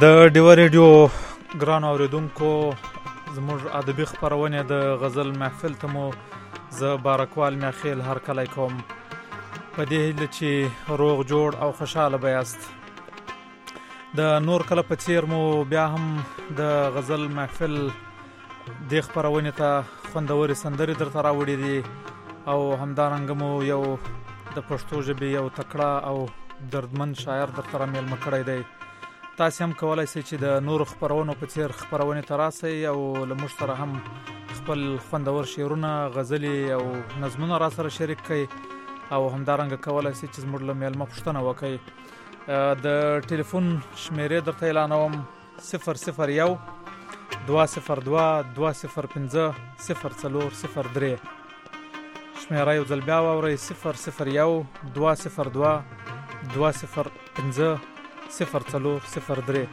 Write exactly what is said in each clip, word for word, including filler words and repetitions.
د ډیوه ریډیو ګران اوریدونکو، زموږ ادبي خپرونې د غزل محفل ته مو زه بارکوال میاخیل هر کلی کوم، په دې هیله چې روغ جوړ او خوشحاله به یاست. د نور کله په څیر مو بیا هم د غزل محفل دې خپرونې ته خوندورې سندرې درته راوړي دي او همدارنګه مو یو د پښتو ژبې یو تکړه او دردمن شاعر درته رامیلمه کړی دی. تاسې هم کولی شئ چې د نورو خپرونو په څیر خپرونې ته راسئ او له موږ سره هم خپل خوندور شعرونه، غزلې او نظمونه را سره شریک کړئ او همدارنګه کولی شئ چې زموږ له میلمه پوښتنه وکړئ. د ټلیفون شمیرې درته اعلانوم: صفر صفر یو دوه صفر دوه دوه صفر پنځه صفر څلور صفر درې. شمیره یو ځل بیا واورئ: صفر صفر یو دوه صفر دوه دوه صفر پنځه صفر څلور صفر درې.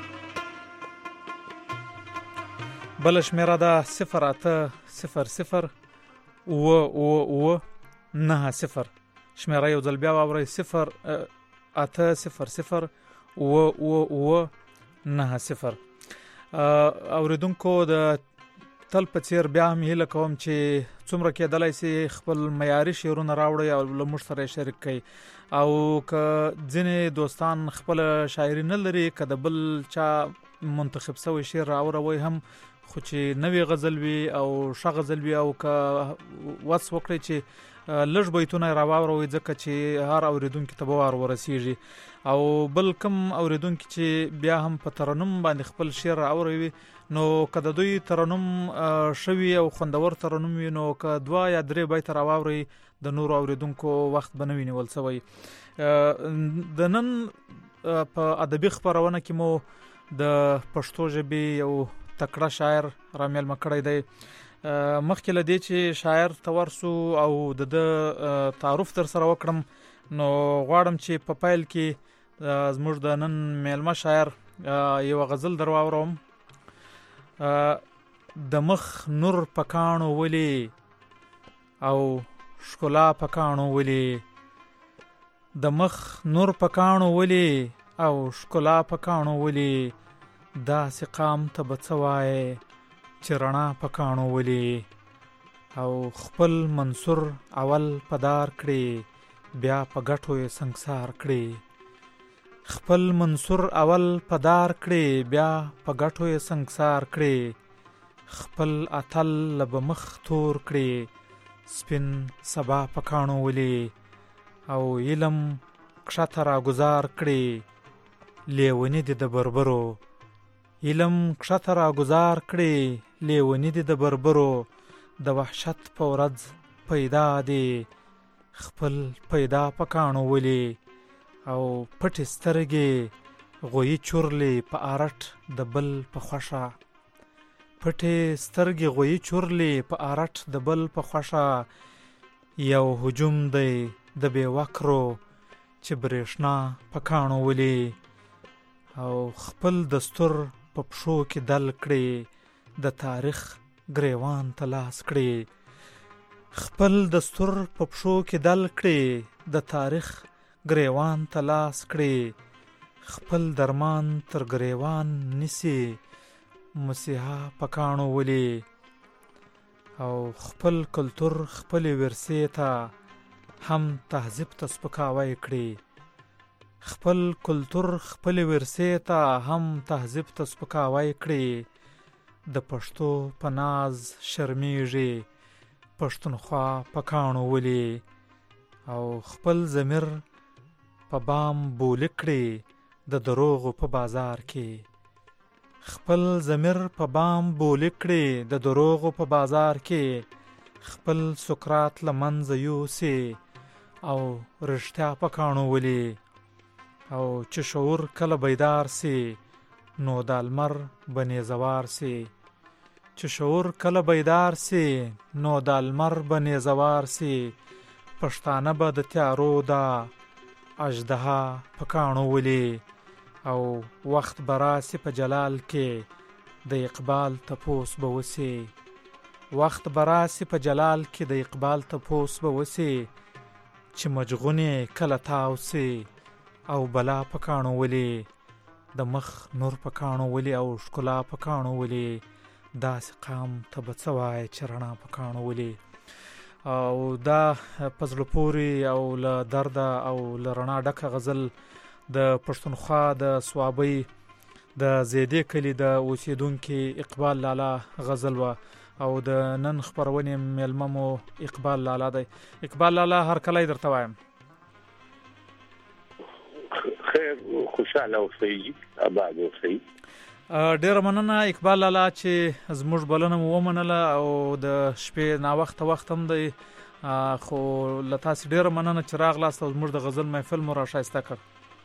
بله شمیره ده صفر اته صفر صفر اوه اوه اوه نهه صفر. شمیره یو ځل بیا واورئ: صفر اته صفر صفر اوه اوه اوه نهه صفر. اوریدونکو، د تل په څیر بیا هم هیله کوم چې څومره کېدلی سي خپل معیاري شعرونه راوړئ او له موږ سره یې شریک کړئ. او که ځینې دوستان خپله شاعري نه لري، که د بل چا منتخب سوی شعر راوړوئ هم، خو چې نوې غزل وي او ښه غزل وي، او که وس وکړئ چې لږ بیتونه یې راواوروئ، ځکه چې هر اوریدونکي ته به وار ورسیږي. او بل کم اوریدونکي چې بیا هم په ترنم باندې خپل شعر راوروي، نو که د دوی ترنم شوي او خوندور ترنم وي، نو که دوه یا درې بیته راواورئ، د نورو اوریدونکو وخت به نه وي نیول سوی. د نن په ادبي خپرونه کې مو د پښتو ژبې یو تکړه شاعر رامیلمه کړی دی. مخکې له دې چې شاعر ته ورسو او د ده تعارف در سره وکړم، نو غواړم چې په پیل کې زموږ د نن میلمه شاعر یو غزل در واوروم: د مخ نور پکانو ولی او ښکلا پکانو ولی، د مخ نور پکانو ولی او ښکلا پکانو ولی، داسې قام ته به څه وایې چې رڼا پکانو ولی. او خپل منصور اول پدار کړي، بیا په ګټو یې سنګسار کړي. خپل منصور اول پدار کړي، بیا په ګټو یې سنګسار کړي. خپل اتل لبه مخ تور کړي، سپین سبا پکانو ولی. او علم کښته را گذار کړي، لیونی دي د بربرو. علم کښته را گذار کړي، لیونی دي د بربرو. د وحشت په ورځ پیدا دي، خپل پیدا پکانو ولی. او پټې سترګې غویي چورلې په ارټ د بل په خوښه. پټې سترګې غویي چورلې په ارټ د بل په خوښه. یو هجوم دی د بې وکرو چې برېښنا پکانو ولی. او خپل دستور په پښو کې دل کړي، د تاریخ ګریوان ته لاس کړي. خپل دستور په پښو کې دل کړي، د تاریخ ګریوان ته لاس کړي. خپل درمان تر ګریوان نیسي، مسیحا پکانو ولی. او خپل کلتور خپل ورثې ته هم تهذیب ته سپکاوی کړي. خپل کلتور خپل ورثې ته هم تهذیب ته سپکاوی کړي. د پښتو په ناز شرمیږي، پښتونخوا پکانو ولی. او خپل ضمیر په بام بولی کړي، د دروغو په بازار کې. خپل ضمیر په بام بولی کړي، د دروغو په بازار کې. خپل سقراط له منځه یوسي او رښتیا پکانو ولی. او چې شعور کله بیدار سي، نو د لمر به نیزوار سي. چې شعور کله بیدار سي، نو د لمر به نیزوار سي. پښتانه به د تیارو دا اژدها پکانو ولی. او وخت به راسي په جلال کې، د اقبال تپوس به وسي. وخت به راسي په جلال کې، د اقبال تپوس به وسي. چې مجغونې کله تاو سي او بلا پکانو ولی. د مخ نور په کاڼو ولي او ښکلا په کاڼو ولي داسې قام ته به څه وایې چې رڼا په کاڼو ولي. او دا په زړه پورې او له درده او له رڼا ډکه غزل د پښتونخوا د صوابۍ د زیدې کلي د اوسیدونکي اقبال لالا غزل وه او د نن خپرونې میلمه مو اقبال لالا دی. اقبال لالا هر کلی درته وایم. خیر، خوشاله اوسئ، آباد اوسئ. ډیره مننه اقبال لالا چې زموږ بلنه مو ومنله او د شپې ناوخته وخت هم دی، خو له تاسې ډیره مننه چې راغلاست او زموږ د غزل محفل مو راښایسته کړ.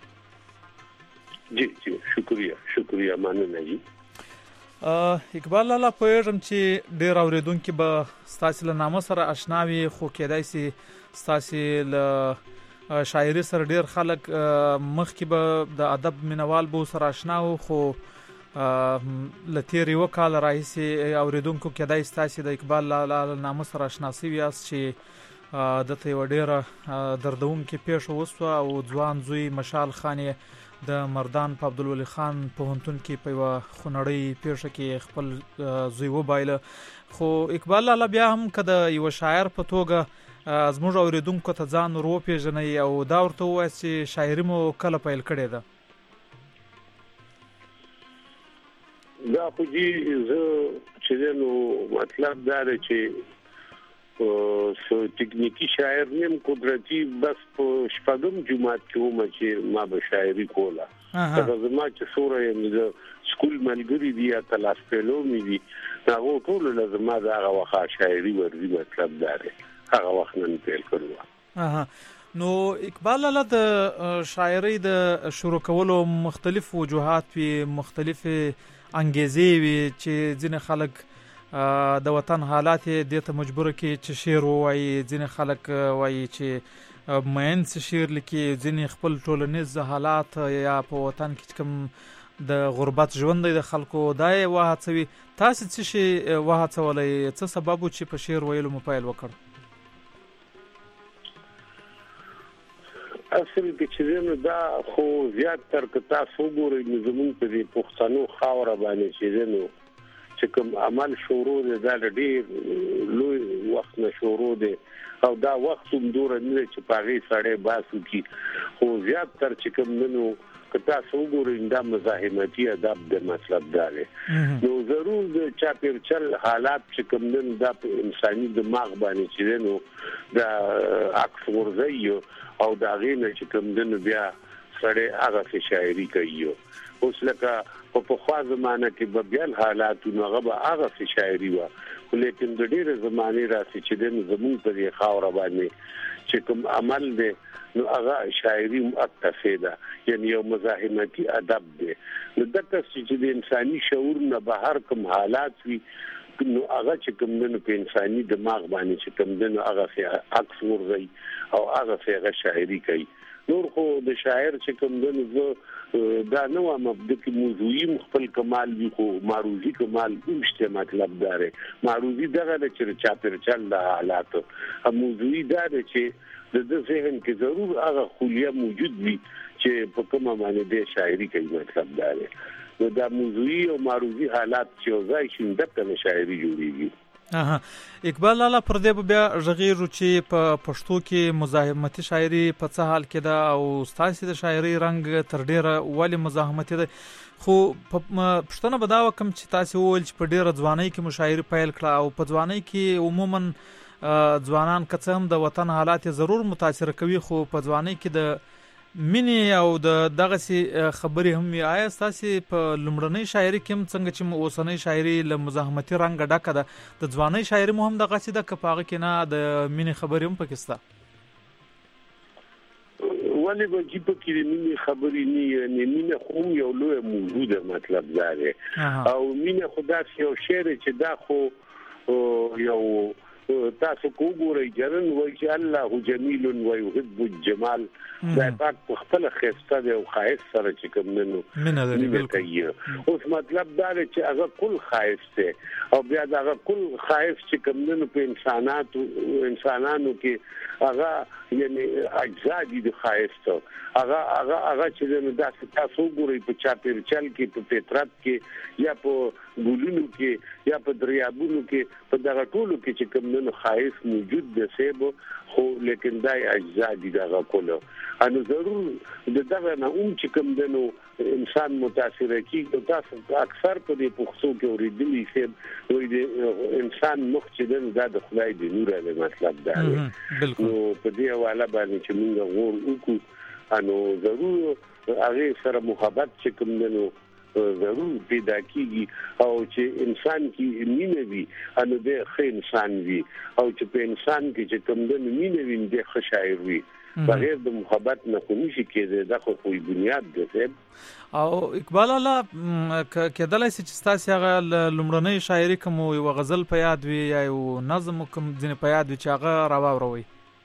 جی جی شکریه شکریه مننه جی. اقبال لالا پوهېږم چې ډېر اورېدونکي به ستاسې له نامه سره اشنا وي، خو کېدای شي ستاسې له شاعري سره ډېر خلک مخکې به د ادب مینوال به ورسره اشنا وو، خو له تېر یوه کاله راهیسې اورېدونکو کېدای ستاسې د اقبال لالا له نامه سره اشنا شوي یاست چې دته یوه ډېره دردونکې پیښه وسوه او ځوان زوی مشال خان یې د مردان په عبدالولي خان پوهنتون کې په یوه خونړۍ پیښه کې خپل زوی وبایله. خو اقبال لالا بیا هم که د یوه شاعر په توګه زموږ اورېدونکو ته ځان ور وپېژنئ او دا ورته ووایاست چې شاعري مو کله پیل کړې ده. دا خو جی زه چې دی نو مطلب دا دی چې تکنیکی شاعر نیم، قدرتي بس په شپږم جماعت کې ومه چې ما به شاعري کوله. هغه زما چې څومره یم د سکول ملګري دي یا کلاس فیلو مې دي، هغو ټولو له زما د هغه وخت شاعري ورځي. مطلب دا دی هغه وخت نه مې پیل کړو. نو اقبال لالا د شاعرۍ د شروع کولو مختلف وجوهات وي، مختلفې انګیزې وي چې ځینې خلک د وطن حالات یې دې ته مجبوره کړي چې شعر ووایي، ځینې خلک وایي چې مین څه شعر لیکي، ځینې خپل ټولنیز حالات یا په وطن کې کوم د غربت ژوند دی د خلکو دا یې وهڅوي. تاسې څه شي وهڅولی، څه سبب و چې په شعر ویلو مو پیل وکړ؟ اصل کې چې دی نو دا خو زیات تر که تاسو وګورئ نو زمونږ په دې پښتنو خاوره باندې چې دی نو چې کوم عمل شروع دی دا ډېر لوی وخت نه شروع دی او دا وخت هم دومره نه دی چې په هغې سړی بحث وکړي، خو زیات تر چې کوم دی نو که تاسو وګورئ دا مزاحمتي ادب دی. مطلب دا دی نو ضرور د چاپېرچل حالات چې کوم دی دا په انساني دماغ باندې چې دی نو دا عکس غورځوي او د هغې نه چې کوم دی نو بیا سړی هغسې شاعري کوي. اوس لکه په پخوا زمانه کې به بیا حالات نو هغه به هغسې شاعري وه، خو لیکن د ډېرې زمانې راسي چې دی نو زمونږ په دې خاوره باندې چې کوم عمل دی نو هغه شاعري مؤکفې ده، یعنې یو مزاحمتي ادب دی. نو دقه چې د انساني شعور نه بهر کوم حالات وي نو هغه چې کوم دی نو په انساني دماغ باندې چې کوم دی نو هغسې عکس ورځوي او هغسې هغه شاعري کوي. نور خو د شاعر چې کوم دی نو زه دا نه وایم د کې موضوعي خپل کمال وي، خو معروضي کمال هم شته. مطلب دا دی معروضي دغه دی چې چاپېرچل د حالاتو، موضوعي دا دی چې د ده ذهن کې ضرور هغه خلیه موجود وي چې په کومه باندې دی شاعري کوي. مطلب دا دی نو دا موضوعي او معروضي حالات چې یو ځای شي دقه نه شاعري جوړېږي. اقبال لالا پر دې به بیا غږېږو چې په پښتو کې مزاحمتي شاعري په څه حال کې ده او ستاسې د شاعرۍ رنګ تر ډېره ولې مزاحمتي ده. خو پوښتنه به دا وکړم چې تاسې وویل چې په ډېره ځوانۍ کې مو شاعري پیل کړه او په ځوانۍ کې عموما ځوانان که څه هم د وطن حالات یې ضرور متاثره کوي، خو په ځوانۍ کې د مینې او د دغسې خبرې هم وي. آیا ستاسې په لومړنۍ شاعري کې هم څنګه چې اوسنۍ شاعري له مزاحمتي رنګه ډکه ده، د ځوانۍ شاعري مو هم دغسې ده که په هغه کې نه د مینې خبرې هم پکې شته؟ ولې به چې پکې د مینې خبرې نه یعنې مینه خو هم یو لویه موضوع ده. مطلب دا دی او مینه خو داسې یو شعر چې دا خو یو تاسو کوګورئ جرن وای چې الله جمیل و يحب الجمال دا پاک په خپل خسته دی او خایس سره چې کوم نو مینه لري بالکل. اوس مطلب دا دی چې هغه کل خایس دی او بیا دا هغه کل خایس چې کوم نو په انسانانو انسانانو کې هغه یعنی اجزا دي د خایس ته هغه هغه هغه چې نو دا تاسو ګورئ په چاپیر چل کې په فطرت کې یا په ګولونو کې یا په دریابونو کې په دغه ټولو کې چې کوم نو خایس موجود دی سیبو خو لیکن دا اجزا دي دغه کولو انو ضرور د دغه نه هم چې کوم نو انسان متاثر کیږي تاسو اکثر په دې پوښتنو کې اوریدلی سیب وي د انسان مخ چې دا د خدای د نور له مطلب دا نو په دې حواله باندې چې موږ غوړ وکړو انو ضرور هغه سره محبت چې کوم نو ضرور پیدا کیږي او چې انسان کې مینه وي انو د ښه انسان وي او چې په انسان کې چې کوم د مینه وي د ښه شاعر وي بغیر د محبت نه خو نشي کېدای دا خو په بنیاد دی. او اقبال الله کېدلای شي چې تاسو هغه لومړنۍ شاعري کوم یو غزل په یاد وي یا یو نظم کوم ځین په یاد وي چې هغه راووروي؟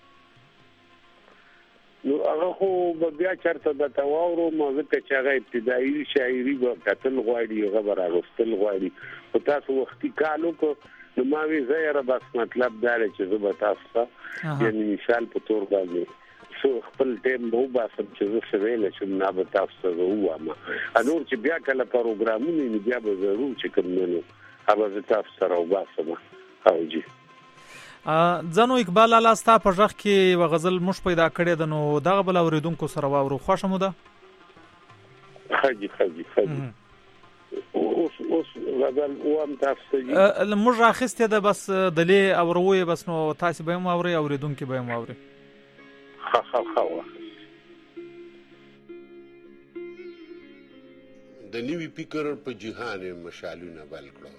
نو هغه خو بیا چرته د تواورو موضوع چې هغه ابتدایي شاعري به کتل غواړي هغه به راغستل غواړي او تاسو وختي کالو کو نو ما وی زیره بس مطلب دا چې زه به تاسو ته یعنی مثال په تور باندې سو خپل ټیم به وباسم چې زه سویل چې نه به تاسو ته وایم انور چې بیا کله پروګرامونه بیا به ضرور چې کوم نو هغه تاسو سره وباسم. او جی ځنو اقبال الله ستا په ژغ کې و غزل مش پیدا کړی د نو دغه بل اوریدونکو سره واورو خوښه مو ده؟ خاجي خاجي خاجي اوس اوس غزل وام تاسو ته موږ راخسته ده بس دلې اوروي بس نو تاسو به مو اوري اوریدونکو به مو اوري. خا خا خا د نیوی فکر په جهان مشالونه بل کړو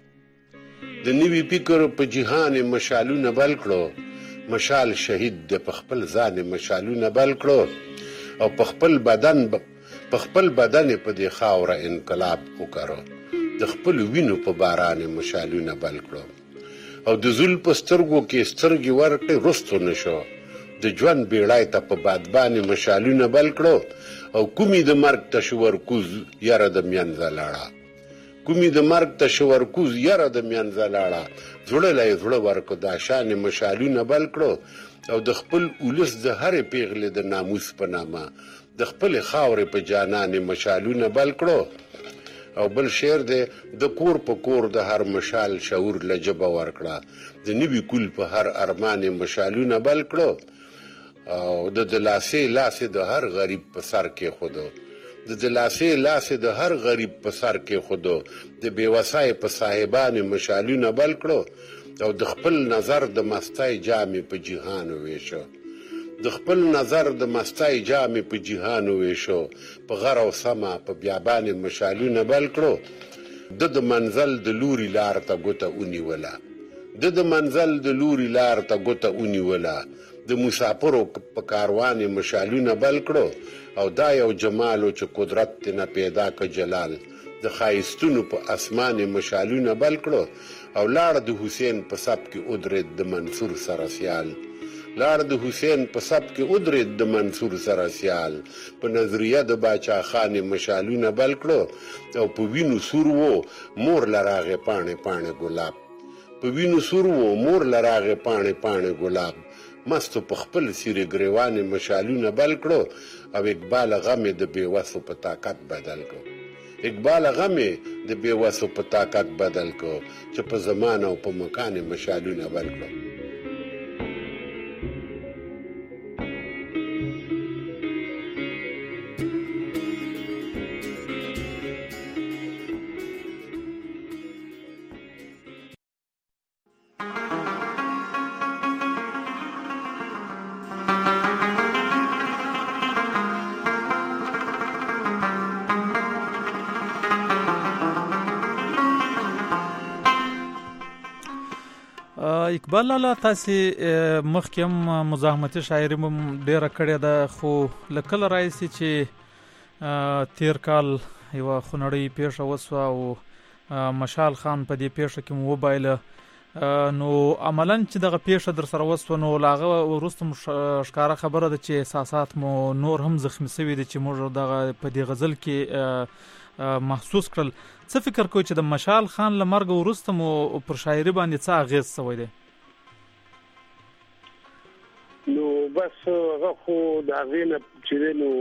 د نیوی فکر په جهان مشالونه بل کړو مشال شهید د خپل ځان مشالونه بل کړو او په خپل بدن په خپل بدن په دې خاوره انقلاب وکړو د خپل وینو په باران مشالونه بل کړو او د زول په سترګو کې سترګې ورکړې رستو نشو د ژوند بیړای ته په بادبان مشالونه بل کړو او کومي د مرګ تشور کوز یاره د میانځ لاړه کومي د مرګ تشور کوز یاره د میانځ لاړه زړلای زړه ورکو د شان مشالونه بل کړو او د خپل اولس د هر پیغله د ناموس په نامه د خپل خاورې په جانان مشالونه بل کړو او بل شعر دی د کور په کور د هر مشال شعور لجبه ورکړه د نوی کول په هر ارمان مشالونه بل کړو او د دلاسې لاسې د هر غریب په سر کې خودو د دلاسې لاسې د هر غریب په سر کې خودو د بیوسای په صاحبان مشالونه بل کړو او د خپل نظر د مستای جامې په جهان وېشو د خپل نظر د مستای جامې په جهان وېشو په غر او سما په بیابان مشالونه بل کړو د د منزل د لوري لار ته ګوته ونیوله د د منزل د لوري لار ته ګوته ونیوله د مسافرو په کاروان مشالونه بل کړو او دا یو جمالو چې قدرت نه پیدا ک جلال د خایستونو په اسمان مشالونه بل کړو او لاړ د حسین په سب کې ادرت د منصور سره سیال لاړ د حسین په سب کې ادرت د منصور سره سیال په نظریه د باچا خان مشالونه بل کړو او په وینو سور وو مور لراغه پانه پانه ګلاب په وینو سور وو مور لراغه پانه پانه ګلاب مستو په خپل سیره گریوان مشالونه بل کړو او اقبال غم د بیوسو په طاقت بدل کړو اقبال غم د بیوسو په طاقت بدل کړو چې په زمانه او په مکان مشالونه بل کړو. اقبال الله تاسو مخکې هم مزاحمتي شاعري مو ډیره کړې ده خو لکه راځي چې تیر کال یو خنړی پیښه وسوه او مشال خان په دې پیښه کې مو وبایله نو عملاً چې دغه پیښه در سره وسوه نو له هغه وروسته مو ښکاره خبره ده چې احساسات مو نور هم زخمي شوي دي چې موږ دغه په دې غزل کې محسوس کړل. څه فکر کوئ چې د مشال خان له مرګ وروسته مو پر شاعري باندې څه اغېز شوی دی؟ نو بس هغه خو د هغې نه چې دی نو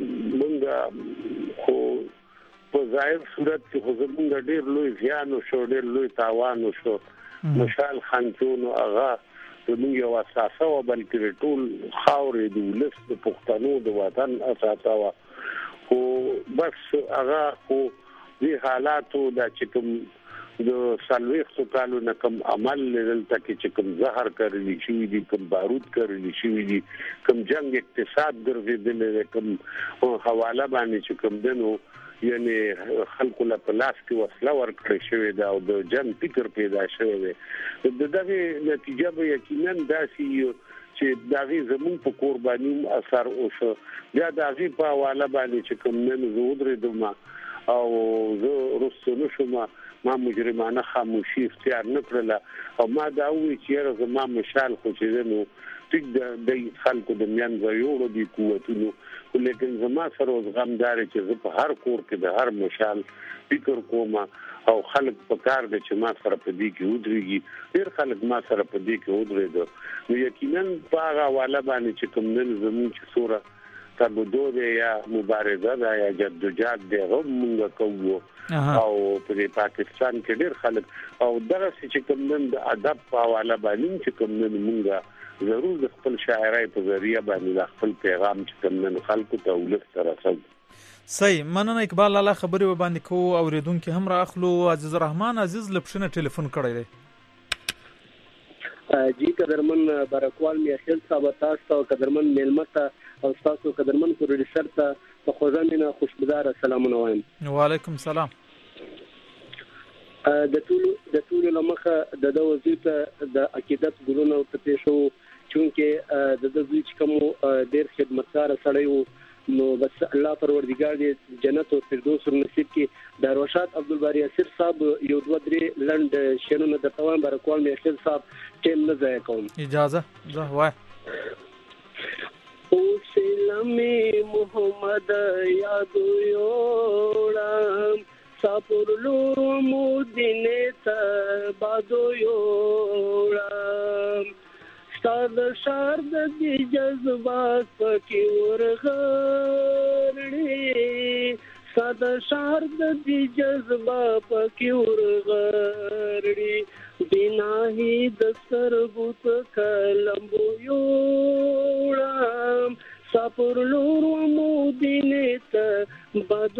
مونږ خو په ظاهر صورت کې خو زمونږ ډېر لوی زیان وشو، ډېر لوی تاوان وشو. مشال خانچون هغه زمونږ یو اساسه وه، بلکې ټول خاورې د ولس د پښتنو د وطن اساسه وه. خو بس هغه خو دې حالاتو دا چې کوم د څلوېښتو کالو نه کوم عمل دلته کې چې کوم زهر کرلی شوي دي، کوم بارود کرلی شوي دي، کوم جنگ اقتصاد ګرځېدلی دی، کوم حواله باندې چې کوم دی نو یعنی خلکو له په لاس کې وسله ورکړې شوې ده او د جنګ فکر پیدا شوی دی. د دغې نتیجه به یقینا داسې چې د هغې زمونږ په قرباني اثر وشو. بیا د هغې په حواله باندې چې کوم نن زه ودرېدم او زه رسته نه شوم، ما مجرمانه خاموشي اختیار نه کړله او ما دا وویل چې یاره زما مشال خو چې دی نو ټیک د خلکو د منځه یوړو دي قوتونو، خو لیکن زما سره اوس غم دا دی چې زه په هر کور کې د هر مشال فکر کوم او خلک په کار دی چې ما سره په دې کې ودرېږي. ډېر خلک ما سره په دې کې ودرېده. نو یقینا په هغه حواله باندې چې کوم نن زموږ چې څومره تبدو دی یا مبارزه ده یا جدوجهد دی هغه مونږ کوو او په پاکستان کې ډېر خلک او دغسې چې کوم نن د ادب په حواله باندې چې کوم نن مونږ ضرور د خپل شاعرۍ په ذریعه باندې د خپل پیغام چې کوم نن خلکو ته ولس ته رسوو. صحیح، مننه اقبال لاله. خبرې باندې کوو، اورېدونکي هم را اخلو. عزیز الرحمن عزیز له پښې نه ټلیفون کړی دی. جی قدرمن برکوال میاخیل صاحب تاسو ته قدرمن میلمه ته او تاسو قدرمن پروډوسر ته په خوږه مینه خوشبودار سلامونه وایم. وعلیکم سلام. د ټول د ټول لمخه د د وظیفه د عقیدت ګلونه ته پېښو چونکه د د زوی چې کوم ډېر خدمتګار سړی وو نو بس الله پروردگار دې جنت او فردوس نصیب کړي. د روشاد عبدالباری اسیر صاحب یو دوه درې لند شنو د توان برکوال میاخیل صاحب ټیم نه ځای کوم. اجازه زه وای او سلام محمد یاد یوړم سپورلو مودینه ته بادو یوړم ستاد شار د دې جذبات پکې ورغړې ستاد شار د دې جذبات پکې ورغړې بناهي د سربوت کلمبو یوړم سپورلو مودینه ته بادو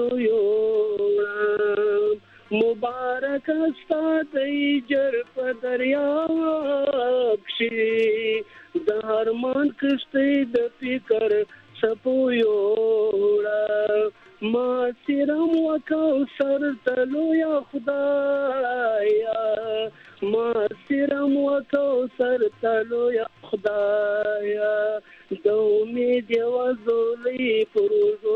یوړم مبارک استاد ایجر په دریاب شي د هرمان کشته د فکر سپو یوړم ما سرم وکاو سر تلو یا خدایا ما سرم وکاو سر تلو یا خدایا د امید وزولي پروزو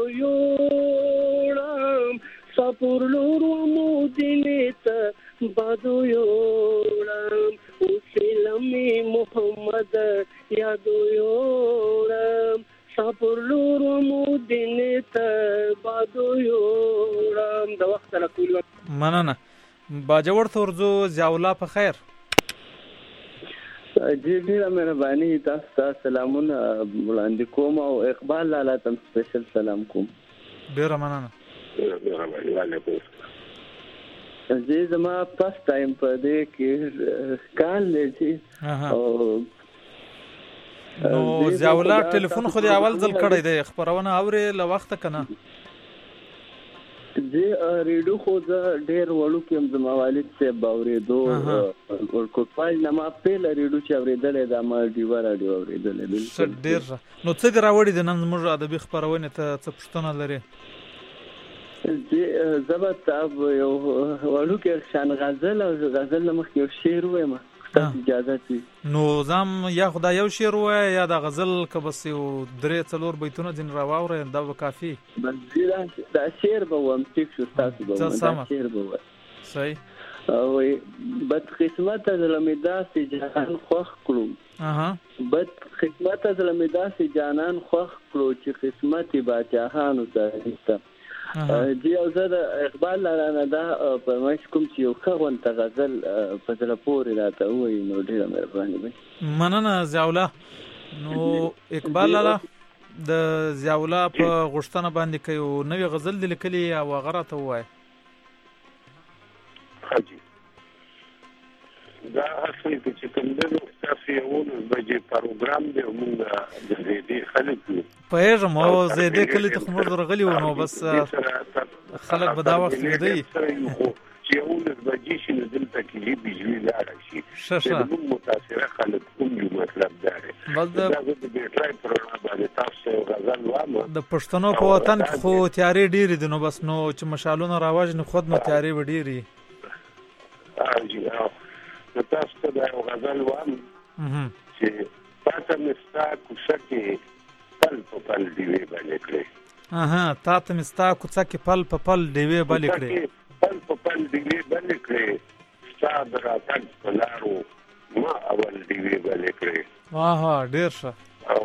یوړم سپورلور مودینه ته بادو یوړم وسلمي محمد یادو یوړم سپورلور مودینه ته بادو یوړم. د وخت را کول مننه. باجوړ تورزو ضیاءالله په خیر. جی ډیره مهرباني. تاسو ته سلامونه وړاندې کوم او اقبال لاله تم سپیشل سلام کوم. ډیره مننه. جی زما فرست ټایم په دې کې کال لږی او نو ضیاءالله ټلیفون خو دې اول ځل کړی دی خبرونه اورې له وخت کنه جی ریډیو خو دا ډېر وړو کې زما والد صاحب باورېدو ورکوټپال نه ما پیل ریډیو چې اورېدلې دا ما ډیو راډیو اورېدلې بالکل ډېر. نو څه دی راوړی د نن زموږ ادبي خبرونه ته څه پوښتنه لري؟ جی زبط اب یو وړو کې شان غزل او غزل مخ یو شعر وایم اجازه دي. نو زم یا خدای یو شعر وای یا د غزل که بس یو درې څلور بیتونه دین راوړې دا به کافي. بس دا شعر به وم ټیک شو تاسو به دا شعر به وای. صحیح. او بد قسمت زلمدا سي جهان خوخ کړو اها بد قسمت زلمدا سي جانان خوخ کړو چې قسمت باچاهانو سره دی او زه د اقبال لرانه دا پرمش کوم چې یو خغون ته غزل په زړه پورې راته وایي نو ډیره مهرباني وي. مننه ضیاءالله. نو اقبال لاله د ضیاءالله په غوښتنه باندې کوي نوې غزل د لیکلي او هغه راته ووایي. حاجی دا اصلي چې کوم د تاسو یو بجې پروګرام دی موږ د دې خلک پېژم او زیاده کلی ته خمر درغلی و نو بس خلک به دا وخت دی چې یو بجې شي نو دلته کې بجلی لاړ شي ششه متاثره خلک کوم مطلب دا دی بس د بیټرای پروګرام باندې تاسو غزل وامه د پښتنو په وطن خو تیاری ډیر دي نو بس نو چې مشالونه راوځي نو خود نو تیاری وډيري حاجی نو تاسو ته دا غزل وام چې تاسو مستا کوڅه کې پل په پل دیوې باندې کړې اها تاسو مستا کوڅه کې پل په پل دیوې باندې کړې پل په پل دیوې باندې کړې ستاسو راتګ په لارو ما اول دیوې باندې کړې واه ډیر ښه. او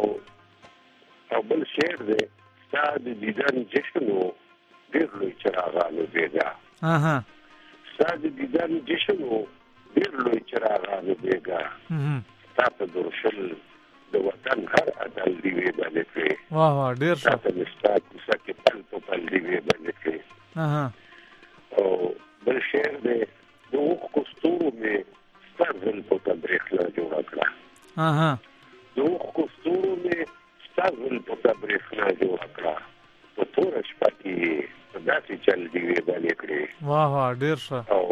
او بل شعر دی ستاسو دیدن جشنو ډېر لوی چراغانو بیګا اها ستاسو دیدن جشنو ډېر لوی چراغانو بیګا تاسو درشل د وطن هر عدل دیوې باندې کړې واه واه ډیر ښه. تاسو مستاکو سکه پل په پل دیوې باندې کړې اها او بل شعر دی د اوخ کوستورو مې ستاسو په تبریخلا جوړ کړه اها د اوخ کوستورو مې ستاسو په تبریخلا جوړ کړه په تور شپه کې داسې چل دیوې باندې کړې واه واه ډیر ښه. او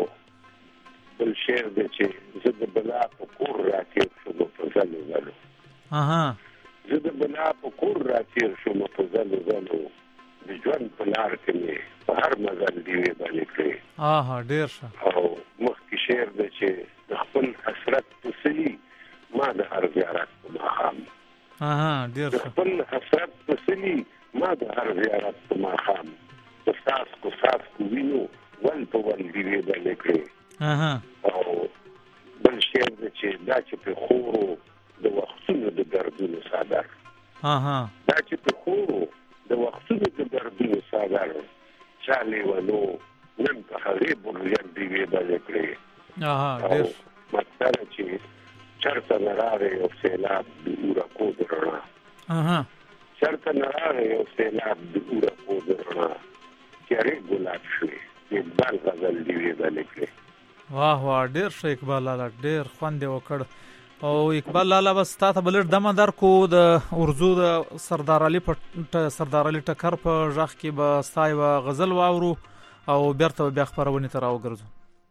بل شعر دی چې زه د بلا په کور راتیر شوم په ځلو ځلو اها زه د بلا په کور راتیر شوم په ځلو ځلو د ژوند په لار کې مې په هر مزل دیوې باندې کړې اها ډیر ښه. او مخکې شعر دی چې د خپل حسرت په سلی ما د هر زیارت په ماښام اها ډیر د ښه. خپل حسرت په سلی ما د هر زیارت په ماښام په ساس کو ساس کو وینو ول په ول دیوې باندې کړې اها او بل شعر دی چې دا چې په خورو د وختونو د دردونو صادر اها دا چې په خورو د وختونو د دردونو صادر چالي ونو نن په هغې بوریان دیوې باندې کړې اها ډیر مطلب چې چرته نه راغی یو سیلاب د اورکو د رڼا اها چرته نه راغی یو سیلاب د اورکو د رڼا تیارې ګلاب شوې د اقبال غزل دیوې باندې کړې واه واه ډیر ښه اقبال لاله ډیر خوند یې وکړ. او اقبال لاله بس تاسو بل دمه در کو د ارزو د سردار علي په سردار علي ټکر په ځخ کې به ستای و غزل واورو او بیرته بیا خبرونه تر راوګرځو.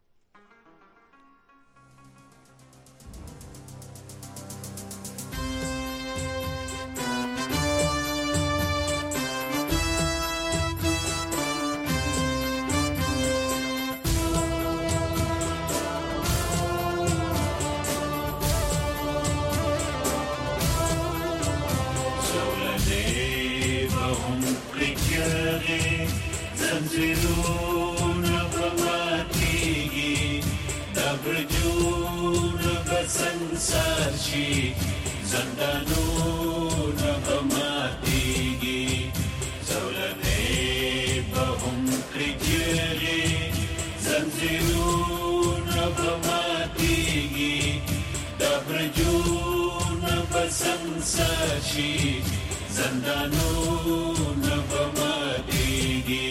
زنجیرونه به ماتیږي دا برجونه به سنګسار شي زندانونه به ماتیږي زولنې به هم کړي چغې زنجیرونه به ماتیږي دا برجونه به سنګسار شي زندانونه به ماتیږي.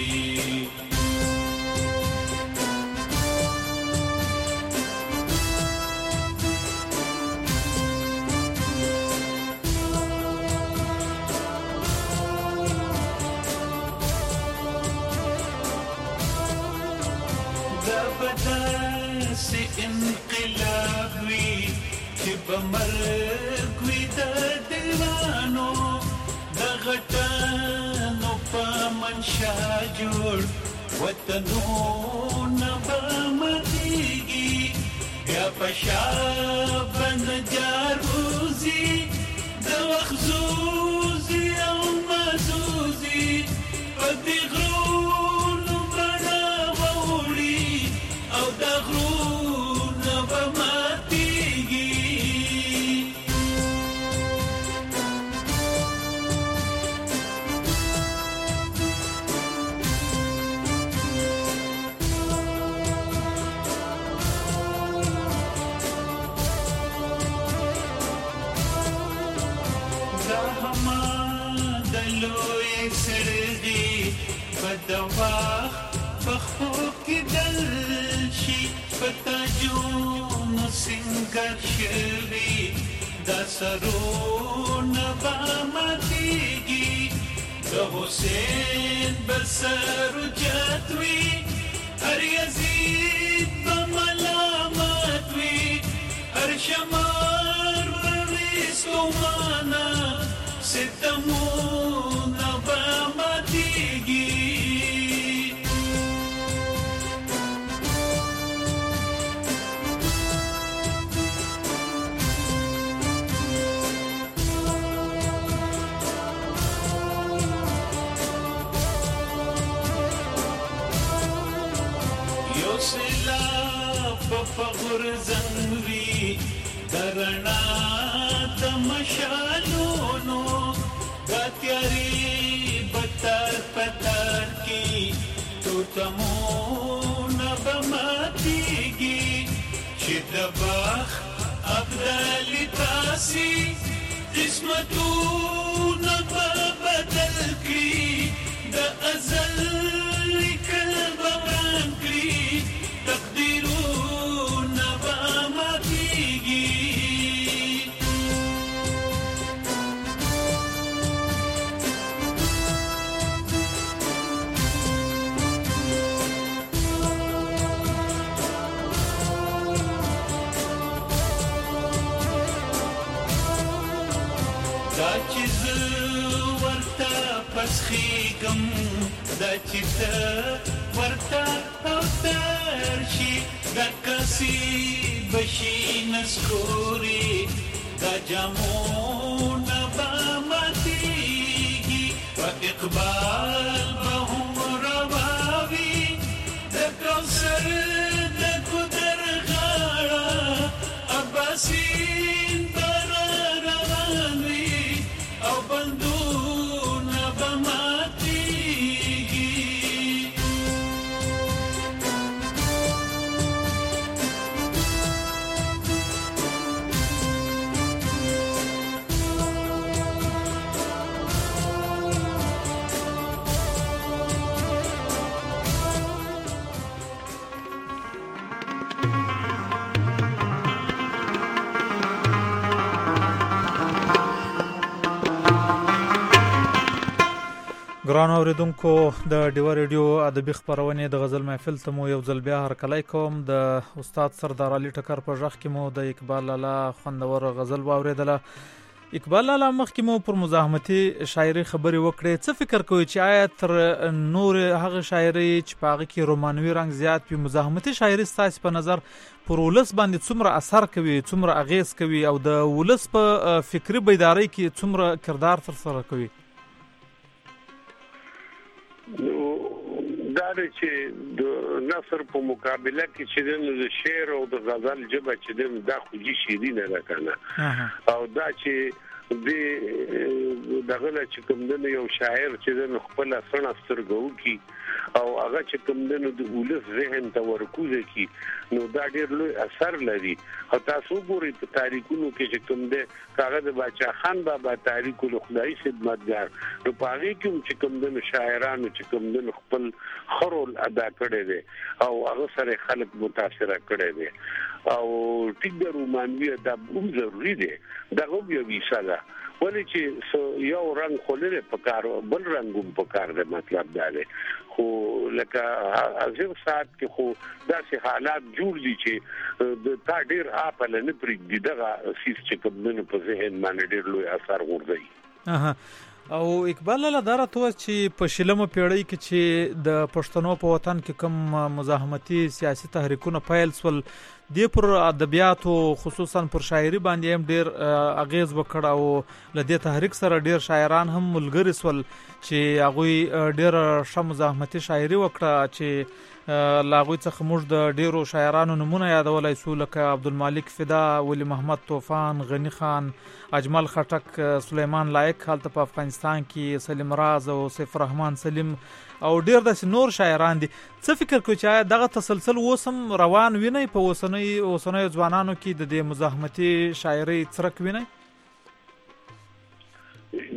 داسې انقلاب وي چې به مرګ وي د دیوانو د غټانو په منشا جوړ وطنونه به ماتیږي بیا په شا به نجار وځي د وخت زوځي او مزوځي په دې غرونو به راوړي او د بما دلوی سردی بدواخ بخو کی دلشی پتاجون سنگر شوی دا سرون بامتیگی دا حسین بسر جتوی هر یزید بملامتوی هر شمار ورسومانا ستمون بامتیگی فخر زنوی درنا تمشالونو گاتیاری بتر پتر کی تو تمون بماتیگی شدباخ ابدالی تاسی قسمتون ببدل کی دا ازل کلبران کی تقدیرون بامتیگی دا چیز ورطا پسخیگم دا چیز ورطا اوترشی دا کسی بشی نسکوری دا جامون بامتیگی و اقبال بهم رواوی دا کوسر دا کدر غارا عباسین برا روانوی او بندون بامتیگی ګران اوریدونکو د ډیوا ریډیو ادبي خبرونه د غزل محفل ته مو یو ځل بیا هرکلی کوم. د استاد سردار علي ټکر په ژغ کې مو د اقبال لالا خوندور غزل واوریدله. اقبال لالا مخکې مو پر مزاحمتي شاعري خبرې وکړې. څه فکر کوئ چې آیا تر نور هغه شاعري چې په هغه کې رومانوي رنګ زیات وي مزاحمتي شاعري ستاسو په نظر پر ولس باندې څومره اثر کوي، څومره اغیز کوي او د ولس په فکري بیدارۍ کې څومره کردار ترسره کوي؟ نو دا چې د نثر په مقابله کې چې د شعر او د غزل ژبه چې د خوږی شیرینه ده کنه او دا چې د دغه چې کوم د یو شاعر چې د خپل سره سترګو کی او هغه چې کوم د ولس ذهن ته ورکوځ کی نو دا ډېر لوی اثر لري. او تاسو ګورئ په تاریخونو کې چې کوم د کاغذ باچا خان بابا تاریخ الخدای خدمتګار نو پاره کې چې کوم د شاعرانو چې کوم د خپل خرول ادا کړي دي او هغه سره خلک متاثر کړي دي او ټیک د رومانوي ادب هم ضروری دی. دغه یو ویساله ولی چې یو رنگ خلره پکار بل رنگوم پکار دی، مطلب دا دی خو لکه ازر سات کې خو داسې حالات جوړ دي چې د تا ډیر اپل نه پرې دغه سیس چې کوم نه په ذهن باندې ډیر لوی اثر غورځي. اها او اقبال لالا دا راته چې په شلمه پیړۍ کې چې د پښتنو په وطن کې کوم مزاحمتي سیاسي تحریکونه پیل سول دی پر ادبیاتو خصوصا پر شاعري باندې هم ډیر اغیز وکړ او لدې تحریک سره ډیر شاعران هم ملګری سول چې هغه ډیر ښه مزاحمتي شاعري وکړه چې لاغوی څخه موږ د ډیرو شاعرانو نمونه یادولای سو لکه عبدالمالک فدا، ولی محمد طوفان، غنی خان، اجمل خټک، سلیمان لایق حالت په افغانستان کې، سلیم راز او سیف الرحمن سلیم او ډیر داسې نور شاعران دي. څه فکر کوئ چې دغه تسلسل اوسم روان ویني په اوسنۍ اوسنۍ ځوانانو کې د دې مزاحمتي شاعري څرک ویني؟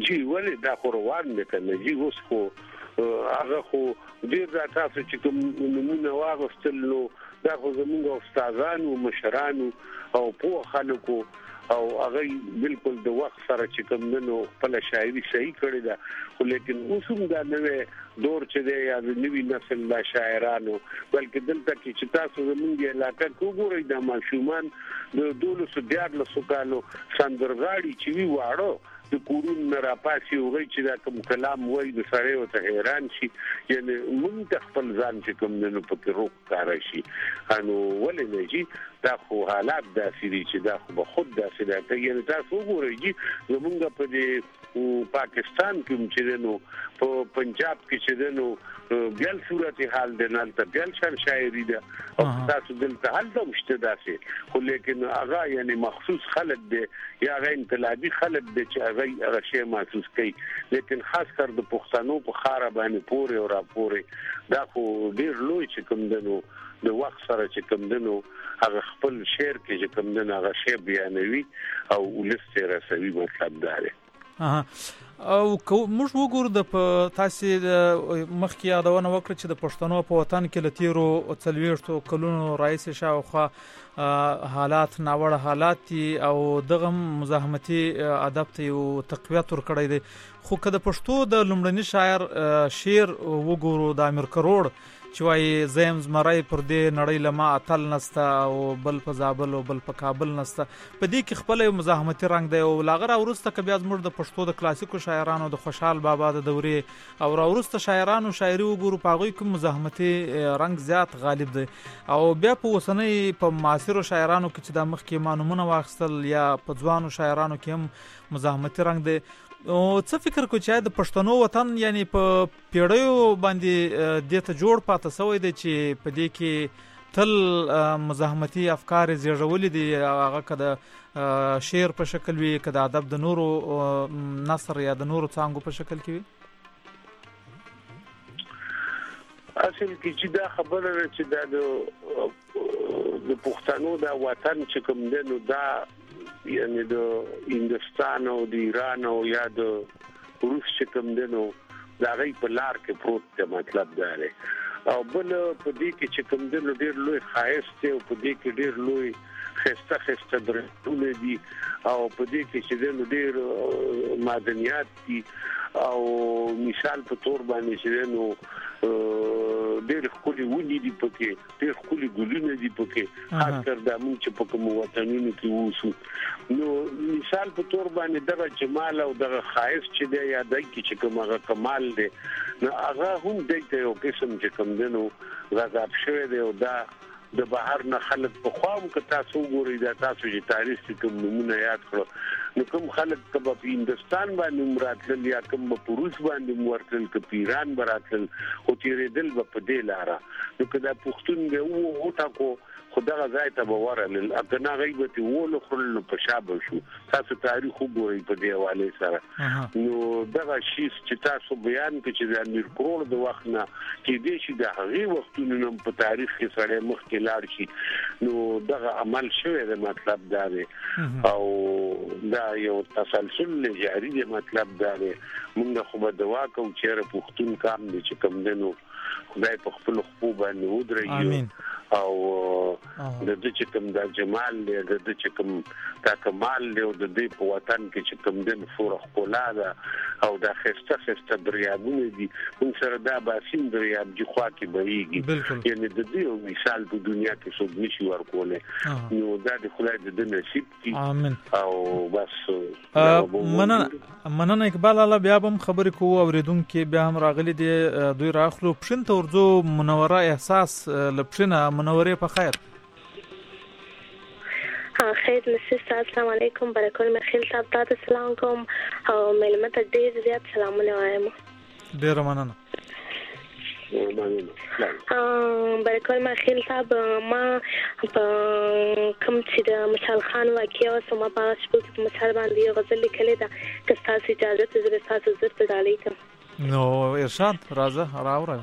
جی ولې دا خو روان دي کنه جی اوس خو هغه خو ډیر دا تاسو چې کوم نمونه واغستل نو دا خو زموږ استادانو مشرانو او په خلکو او هغه بالکل د وخت سره چې کوم نو خپل شاعري صحیح کړی دا خو لیکن اوس هم دا نوې دور چې دی یا د نوې نسل لا شاعرانو بلکې دلته کې چې تاسو زموږ علاقه کې وګورئ د ماشومان د دولسو دیارلسو کالو سندرغاړي چې وی واړو د کورون نه راپاسي وغوي چې دا کوم کلام وایي د سړی او ته حیران شي یعنی مونږ خپل ځان چې کوم نو پکې روک کار شي انو ولې نه جي دا خو حالات داسې دي چې دا خو به خود داسې ده یعنی تاسو وګورئ جي زمونږ په دې پاکستان کې چې نو په پنجاب کې چې نو بل صورت حال د نن ته بل شان شاعري ده او تاسو دلته حل د مشته داسې خو لیکن هغه یعنی مخصوص خلک دي یا غیر انقلابي خلک دي چې هغه هغه شی محسوس کوي لیکن خاص کر د پښتنو په خاره باندې پورې او را پورې دا خو ډیر لوی چې کوم دنو د وخت سره چې کوم دنو هغه خپل شعر کې چې کوم دنو هغه شی بیانوي او ولست رسوي مطلب دا دی او موږ وګورو د تاسو مخکې یادونه وکړه چې د پښتنو په وطن کې لتیرو څلويشتو کلونو رئیس شاوخه حالات ناوړه حالات او دغه مزاحمتي ادب ته یو تقویت ور کړی دی خو که د پښتو د لومړني شاعر شعر وګورو د امیر کروړ چې وايي زم زمرای پر دې نړۍ لما اتل نستا او بل په زابل او بل په کابل نستا په دې کې خپل مزاحمتي رنگ دی او لاغره ورسته ک بیا زموږ د پښتو د کلاسیکو شاعرانو د خوشحال بابا د دورې او ورسته شاعرانو شاعري وګورو په هغه کې مزاحمتي رنگ زیات غالب دی او بیا په وسنۍ په معاصرو شاعرانو کې چې د مخکې مانومونه واخستل یا په ځوانو شاعرانو کې هم مزاحمتي رنگ دی او څه فکر کو چې د پښتنو وطن یعنی په پیړیو باندې د ته جوړ پاتې سوی دی چې په دې کې تل مزاحمتي افکار زیږولې دي هغه کده شعر په شکل وي کده ادب د نورو نثر یا د نورو څانګو په شکل کې وي اصل کې چې دا خبره چې دا د پښتنو د وطن چې کوم دی نو دا یعنی د هندستان او د ایران او یا د روس چې کوم دی نو دا غي په لار کې پروت دی مطلب دا دی او بل په دې کې چې کوم دی نو ډېر لوی خاص دی او په دې کې ډېر لوی خسته خسته درونه دي او په دې کې چې دی نو ډېر معدنیات دي او مثال په تور باندې چې نو ډېر خولي ونی دي پکې ډېر خولي ګلونه دي پکې خاص کر د موږ چې په کوم وطنونو کې ووسو نو مثال په تور باندې دغه جمال او دغه خاص چې دی یا دای کی چې کومه کمال دی نو هغه هم دغه یو قسم چې کوم دی نو غضب شوی دی او دا د بهر نه خلک په خوام کې تاسو ګورئ دا تاسو چې تاریخ کوم نمونه یاد کړو نو کوم خلک کبه په هندستان باندې مراتل یا کوم په روس باندې مراتل ک پیران براتل او تیرې دل په دې لاره نو کدا پښتون به وو وټاکو خدای ځای ته ورل اګنا غیبت وول خل په شابه شو تاسو تاریخ وګورئ په دې حواله سره نو دغه شی چې تاسو بیان کړئ چې د امیر کروړ د وخت نه کې دې شي د هغه وختونو په تاریخ کې سره مخ لاړ شي نو دغه عمل شوی د مطلب دا دی او دا یو تسلسل جاری دی مطلب دا دی موږ خو به دعا کوو چې پښتون کام دي چې کوم دنو خدای په خپل خو باندې ودرېږي او د دې چې کوم د جمال دی د دې چې کوم د کمال دی او د دې په وطن کې چې کوم د فورخ کولاده او د خسته خسته دریابونه دي موږ سره دا باسین دریاب چې خوا کې بهيږي یعنی د دې مثال په دنیا کې څه نشي ورکوله نو دا د خدای د نصیب کی او بس مننه مننه اقبال الله بیا هم خبرې کوو اوریدونکو بیا هم راغلي دي دوی راخلو پښین ته ورځو منوره احساس لپښنه منوره په خیر خیر نسیس السلام علیکم برکول مخیل صاحب تاسو سلام کوم او ملمت ډیر زیات سلامونه وایم ډیر مننه برکول مخیل صاحب ما په کوم چې د مشال خان واقعیا او ما په شپږ کې مشال باندې غزل لیکلې ده که تاسو اجازه ته زه تاسو زړه ډالې کوم نو ارشاد راځه راوړه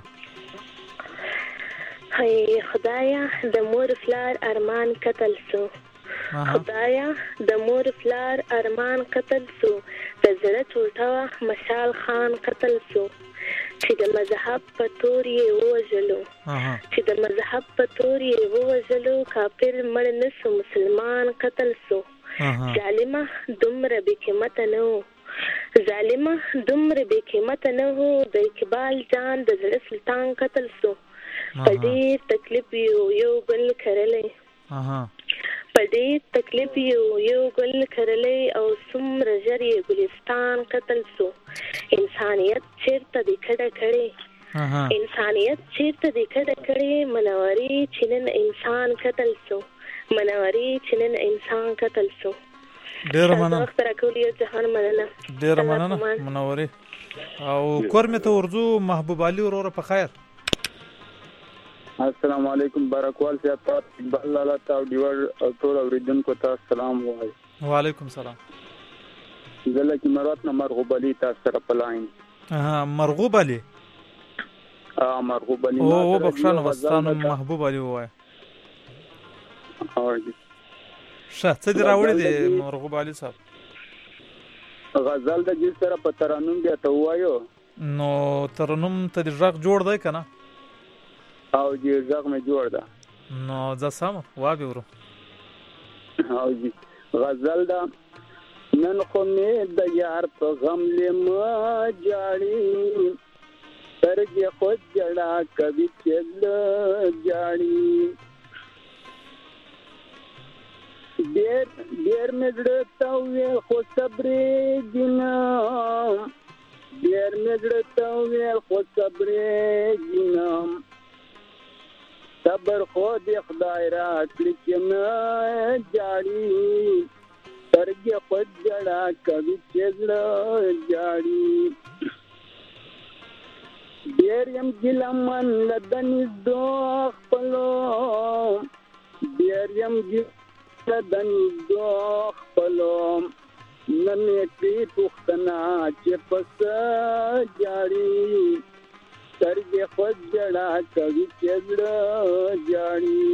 هي خدایا د مور فلار ارمان قتل سو خدایا د مور فلار ارمان قتل سو د زړه ټوټه مشال خان قتل شو چې د مذهب په تور یې ووژلو چې د مذهب په تور یې ووژلو کافر مړ نسو مسلمان قتل شو ظالمه دومره بې قیمته نه و ظالمه دومره بې قیمته نه و د اقبال جان د زړه سلطان قتل شو په ډېر تکلیف یو یو ګل کرلی په ډېر تکلیف یو یو ګل کرلی او څومره ژر یې ګلستان قتل شو انسانیت چېرته دې کډه کړې انسانیت چېرته دې کډه کړې منورې چې نن انسان قتل شو منورې چې نن انسان قتل شو ډېره مننه وخت راکول یو جهان مننه ډېره مننه منورې او کور مې ته ورځو محبوب علي وروره په خیر السلام علیکم بارکوال صاحب تاسو اقبال لالا تاسو ډیور ټول اوریدونکو ته سلام وایي وعلیکم سلام زله کی مرات نه مرغوب علي تاسو سره پلاین ها مرغوب علي اه مرغوب علي او او بخښنه واستانو محبوب علي وایي او شه څه دی راوړی دی مرغوب علي صاحب غزل د جې سره په ترانوم بیا ته وایو نو ترانوم ته د ژغ جوړ دی کنه او جی ژغ مې جوړ ده نو ځه سم وابه ورو او جی غزل دا نن خو مې د یار په غم لمه جاړي ترګې خو جړا کوي چل جاړي ډېر ډېر مې زړه ته وې خو صبرې ګنا ډېر مې زړه ته وې خو صبرې ګنا صبر خود خدای را کړی چې نه جاړي ترګې خود جړا کوي چې زړه جاړي ډېر يم ګلمن لدنې دوه خپلو ډېر يم لدنې دوه خپلو نن یې کړي پوښتنه چې پس جاړي ترګې خود جړا کوي چې زړه جاړي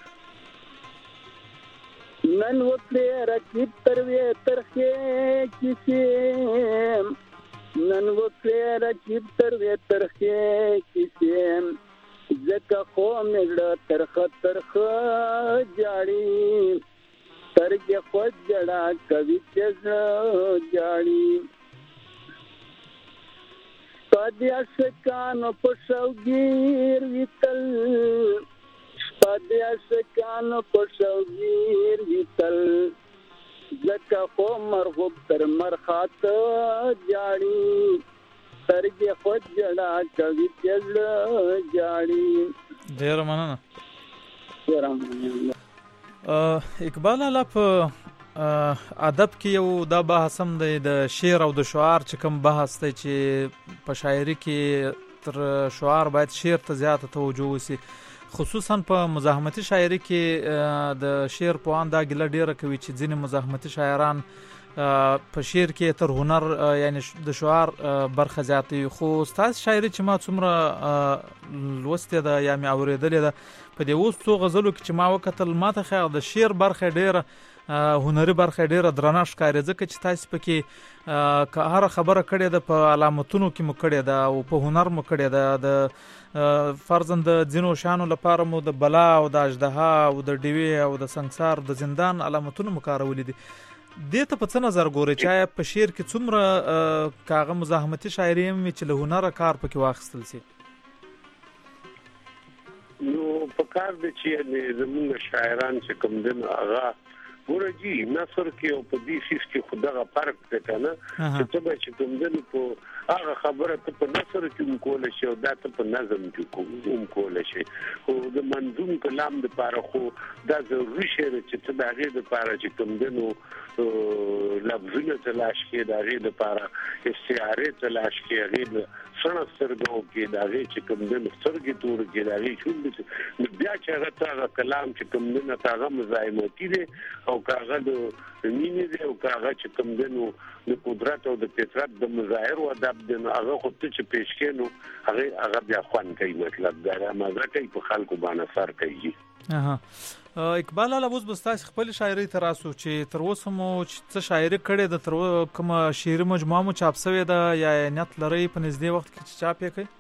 نن وکړې رقیب تروې ترخې کیسې نن وکړې رقیب تروې ترخې کیسې ځکه خو مې زړه ترخه ترخه جاړي ترګې خود جړا کوي چې زړه جاړي پدیا شکانو پښوګیر ویتل پدیا شکانو پښوګیر ویتل زکه خو مرغوب تر مرخات جاړي ترګې خو جړا کوي چل جاړي ډېر مننه ډېر مننه اقبال الله په ادب کې یو دا بحث هم دی د شعر او د شعار چې کوم بحث دی چې په شاعري کې تر شعار باید شعر ته زیاته توجه وشي خصوصا په مزاحمتي شاعري کې د شعر پوهان دا ګیله ډیره کوي چې ځینې مزاحمتي شاعران په شعر کې تر هنر یعنی د شعار برخه زیاتوي خو ستاسو شاعري چې ما څومره لوستې ده یا مې اورېدلې ده په دې اوس څو غزلو کې چې ما وکتل ماته خیال د شعر برخه ډیره هنري برخه ډیره درنه ښکاري ځکه چې تاسو پکې که هر خبره کړې ده په علامتونو کې مو کړې ده او په هنر مو کړې ده د فرضاً د ځینو شانو لپاره مو د بلا او د اژدها او د ډیوې او د سنگسار د زندان علامتونو مو کارولې دي دې ته په څه نظر ګورئ چې په شعر کې څومره کاغه مزاحمتي شاعري هم چې له هنره کار پکې واخیستل شي نو په کار د چې زموږ شاعران چې کوم دین هغه ورجی نصر کې او په دې شیش کې خدغه فرق څه کنه چې ته چې کوم دین په هغه خبره ته په نصر کې کول شي او دا ته په نظم کې کوم کول شي خو د منظوم کلام د پاره خو دا ضروري شی چې ته د هغه د پاره چې کوم دینو لفظونه تلاش کې د هغه د پاره استعاره تلاش کې هغه څنګه سرګو کې د هغه چې کوم دین سرګي تور کې د هغه شوند بیا چې هغه کلام چې کوم دین هغه مزاحمتي دي او کاغه د مینې دی او کاغه چې کوم دنو د قدرت او د فطرت د مظاهر او ادب د هغه خو ته چې پیش کینو هغه هغه بیا خوان کوي مطلب دا مزه کوي په خلکو باندې اثر کوي اها اقبال الله اوس بس تاسو خپل شاعري ته راسو چې تر اوسه مو څه شاعري کړې ده، تر کومه شعري مجموعه مو چاپ شوې ده یا نیت لرئ په نږدې وخت کې چې چاپ یې کړئ؟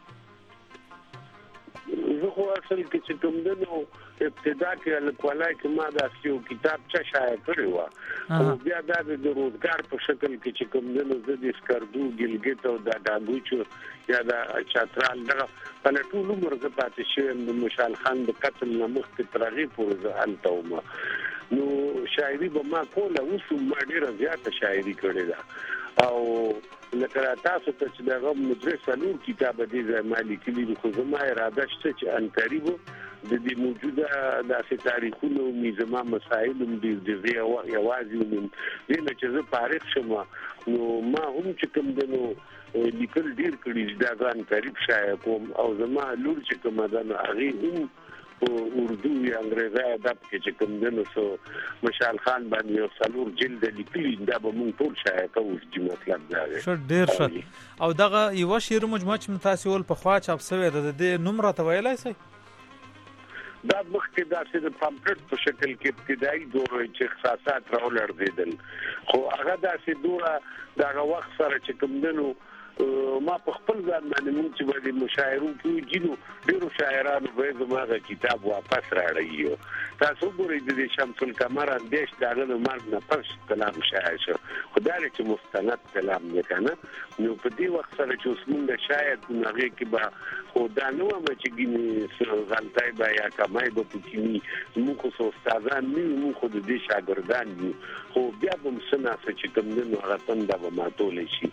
زه خو اصل کې چې کوم دنو ابتدا کې الکولای کې ما دا یو کتاب چا شایع کړی و او بیا دا د روزګار په شکل کې چې کوم دنو زه د سکردو ګلګت او دا داګوچو یا دا چاترال دغه په ټول عمر زه پاتې شوم د مشال خان د قتل نه مخکې ترغیب پورې زه هلته وم. نو شاعري به ما کوله، اوس ما ډېره زیاته شاعري کړې ده او لکه تاسو ته چې دغه مدرسه نور کتاب دې ځای ما لیکلي دي، خو زما اراده شته چې ان قریب د دې موجوده داسې تاریخونو میزما مسایل دې دې یوازې من دې چې زه فارغ شم نو ما هم چې کوم دنو لیکل ډیر کړي دا ځان قریب شایع کوم او زما لور چې کوم ده هغه هم اردو یا انګریزي ادب کې چې کوم دنو سو مشال خان باندې یو څلور جلد لیکلي دا به مونږ ټول شایع کوو چې مطلب دا دی. ښه ډیر ښه. او دغه یو شعر مجموعه چې تاسو ول په خوا چاپ شوی ده د نوم راته ویلای شئ؟ دا مخکې داسې د پامپلټ په شکل کې ابتدایي دور چې احساسات راولړدېدل، خو هغه داسې دوره دغه وخت سره چې کوم دنو ما په خپل ځان باندې مونږ چې باندې مشاعرو کې جنو ډیرو شاعرانو به زموږه کتاب واپس راړی. تاسو ګورئ د شمس القمر اندیش دغه مرګ نه پس کلام شاعر شو، خدای چې مستند کلام نه کنه. نو په دې وخت سره چې اوس مونږ شاید هغه کې به خدا نو ما چې ګینه غلطای به یا کمای به پکینی موږ خو استادان نه موږ خو د دې شاګردان یو، خو بیا به مسنه چې کوم نو هغه څنګه به ماتول شي.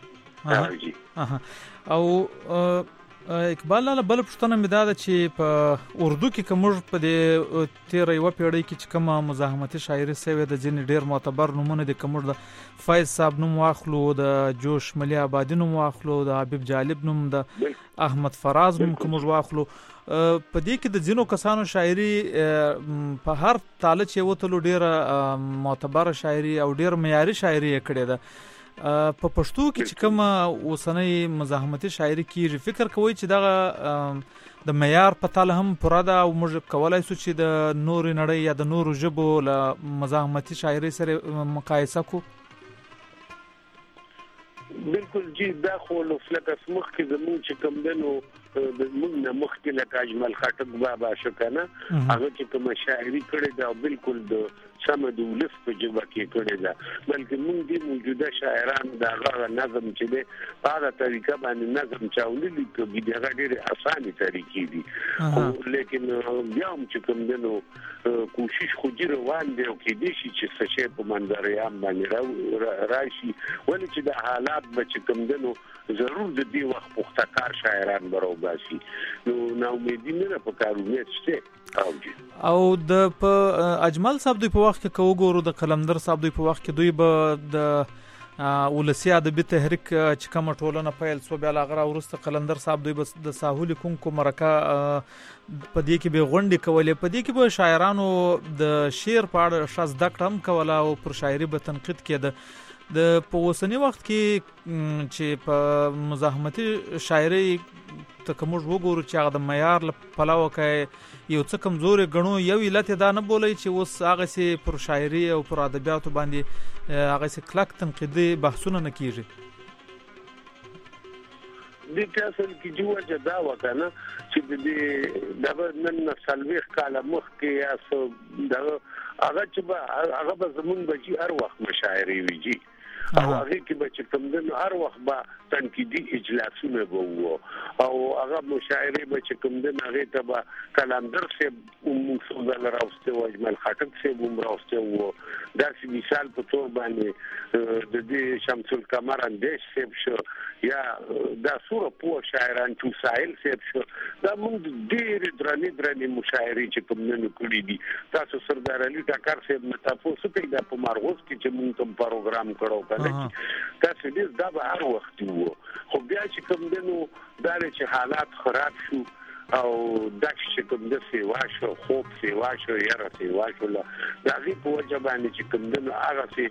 او اقبال الله بل پښتنه مې دا ده چې په اردو کې کوم په دې تیر یو پیړۍ کې چې کومه مزاحمتي شاعري سوي د جن ډیر معتبر نمونه د کوم د فیض صاحب نوم واخلو، د جوش ملي آبادی نوم واخلو، د حبیب جالب نوم، د احمد فراز نوم کوم واخلو. په دې کې د ځینو کسانو شاعري په هر تاله چې وته ډیره معتبر شاعري او ډیر معیاري شاعري کړې ده. په پښتو کې چې کومه اوسنۍ مزاحمتي شاعري کیږي، فکر کوئ چې دغه د معیار په تاله هم پوره ده او موږ کولای شو چې د نور نړۍ یا د نورو ژبو له مزاحمتي شاعري سره مقایسه کو؟ بالکل جی دا خو لفلک اسمخ کې زموږ چې کوم دنو د موږ نه مخکې لکه اجمل خټک بابا شو کنه هغه چې کوم شاعري کړې ده بالکل د سمه د ولس په جبه کې کړې ده، بلکې موږ د موجوده شاعران دا غوړ نظم چې ده په هغه طریقه باندې نظم چاولي لیکي د هغه ډېر اسانه طریقې دي، لیکن بیا هم چې کوم دنو کوشش خو دې روان دی او کې دي چې څه شی په منظریام باندې راشي، ولې چې د حالات به چې کوم دنو ضرور د دې وخت پختکار شاعران برو باسي. نو نو امیدي نه په کارونه شته. او د په اجمل صاحب دوی په وخت کې کو ګورو د قلمدر صاحب دوی په وخت کې دوی به د ولسی ادبي تحریک چې کوم ټولنه پیل سو بیا لاغره ورسته قلندر صاحب دوی بس د ساحل کوم مرکه په دې کې به غونډې کولې، په دې کې به شاعرانو د شعر په اړه شاز دکړم کولا او پر شاعري به تنقید کېده. د په اوسنی وخت کې چې په مزاحمتي شاعري ته کوم وګورو چې هغه د معیار په لور کې یو څه کمزوري غنو یو علت دا نه بولي چې اوس هغه سي پر شاعري او پر ادبیاتو باندې هغه سي کلک تنقیدي بحثونه نه کیږي. د تاسو کې جوړه جدا وکنه چې د د نن سلويخ کاله مخ کې یاسو د هغه چې هغه به زمون بچي هر وخت مشاعري ویږي او هغه کې به چې کوم دن هر وخت به تنقیدي اجلاسونه وو او هغه مشاعري به چې کوم دن هغه ته به کلندر سه موږ راوسته او اجمل خټک سه موږ راوسته وو. دا مثال په تور باندې د دې شمس القمر اندیش سه شو یا دا سوره په شاعران چې ساحل سه شو دا موږ ډېر درنې درنې مشاعري چې کوم نن کړی دي. تاسو سردار علي ټکر سه متاسو ته د په مارغوس کې چې موږ کوم پروګرام کړو تاسو دې دا به هر وخت وو، خو بیا چې کوم دنو دا چې حالات خراب شو او دا چې کوم د سیوا شو خوب سیوا شو یا سیوا شو دا غي په وجه باندې چې کوم دنو هغه سي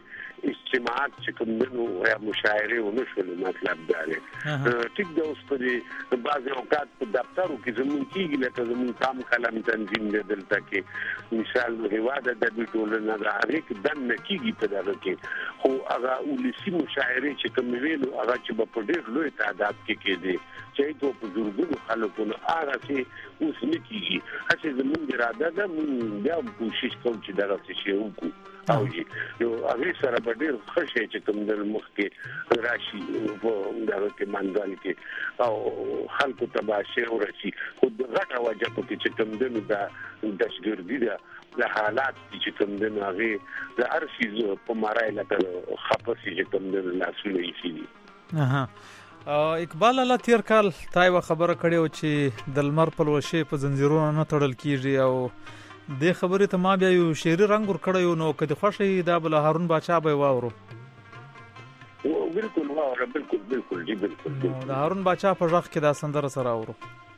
اجتماعات چې کوم نو یا مشاعره ونشول مطلب دا دی ټیک دا اوس په بعض اوقات په دفترو کې زمون کېږي لکه زمون کام کلم تنظیم دی دلته کې مثال هواده د ټولنه د هغه کې دن کېږي په دغه کې خو هغه ولسی مشاعره چې کوم ویلو هغه چې په ډېر لوی تعداد کې کېدي چې په بزرګو خلکو نه هغه چې اوس نه کېږي هڅه زمون اراده ده مونږ بیا کوشش کوو چې دغه شی وکړو او یو هغه سره به ډېر خوشی چې کوم د مخ کې راشي په دغه کې منځل کې او خلکو تباشه ورشي خو دغه وجه په کې چې کوم د دشګردي ده د حالات چې کوم د هغه د ارشي په مارای لکه خپسي چې کوم د لاسونه یې شي اها اقبال الله تیر کال تای و خبره کړي او چې د لمر په لوشه په زنجیرونو نه تړل کیږي او د خبرې ته ما بیا یو شعري رنگ ور کړی نو کدي خوشي دا بل هارون باچا به واورو بالکل واورو بالکل بالکل جی بالکل د هارون باچا په ځخ کې دا سندره سره اورو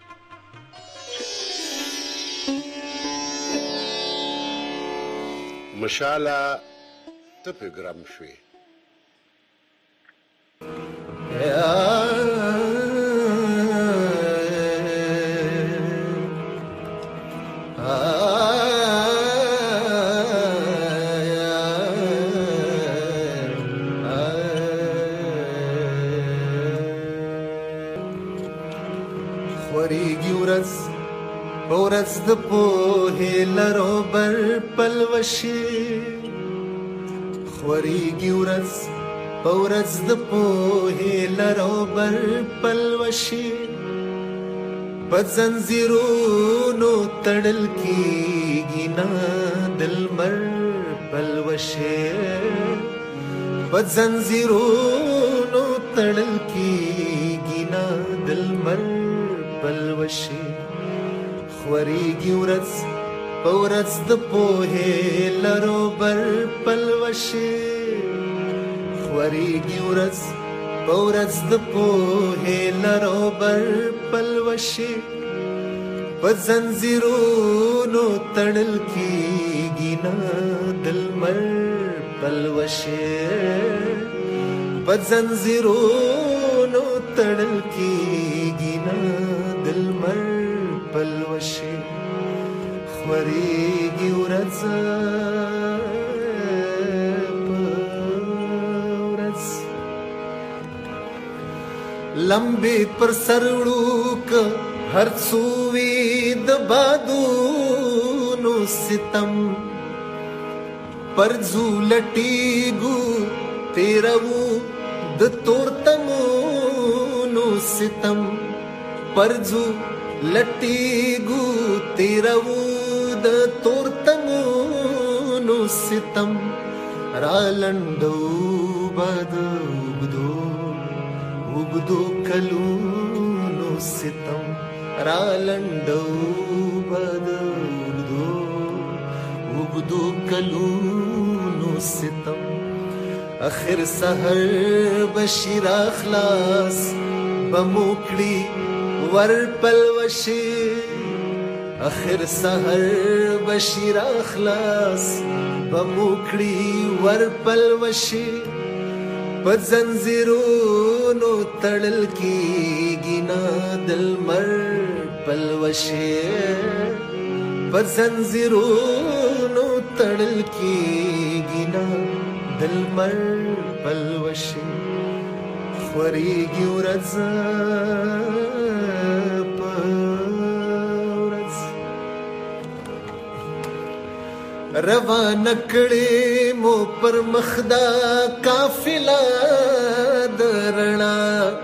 مشاله ته په ګرام شوي ورځ د پوهې لرو بر پلوشي خوريږي ورځ ورځ د پوهې لرو بر پلوشي په زنځیرونو تړل کېږي نه دلمر پلوشي په زنځیرونو تړل کېږي نه دلمر پلوشي خوريږي ورځ په ورځ د پوهې لرو بر پلوشي خوريږي ورځ په ورځ د پوهې لرو بر پلوشي په زنځیرونو تړل کېږي نه دلمر پلوشي په زنځیرونو تړل کېږي نه دلمر پلوشي خوريږي ورځ په ورځ لمبي پر سرړو ک هر څووي د بادونو ستم پر زولټيګو تیرو د تورتمونو ستم پرزو لټيګو تیرو د تورتمونو ستم را لندو بد وبدو وبدو کلونو ستم را لندو بد وبدو وبدو کلونو ستم اخر سحر بشیر اخلاص بموکړي ور پلوشي اخر سحر بشیر اخلاص بموکړي ور پلوشي په زنځیرونو تړل کېږي نه دلمر پلوشي په زنځیرونو تړل کېږي نه دلمر پلوشي خوريږي ورځ په ورځ روان کړي مو پر مخدا قافله درنا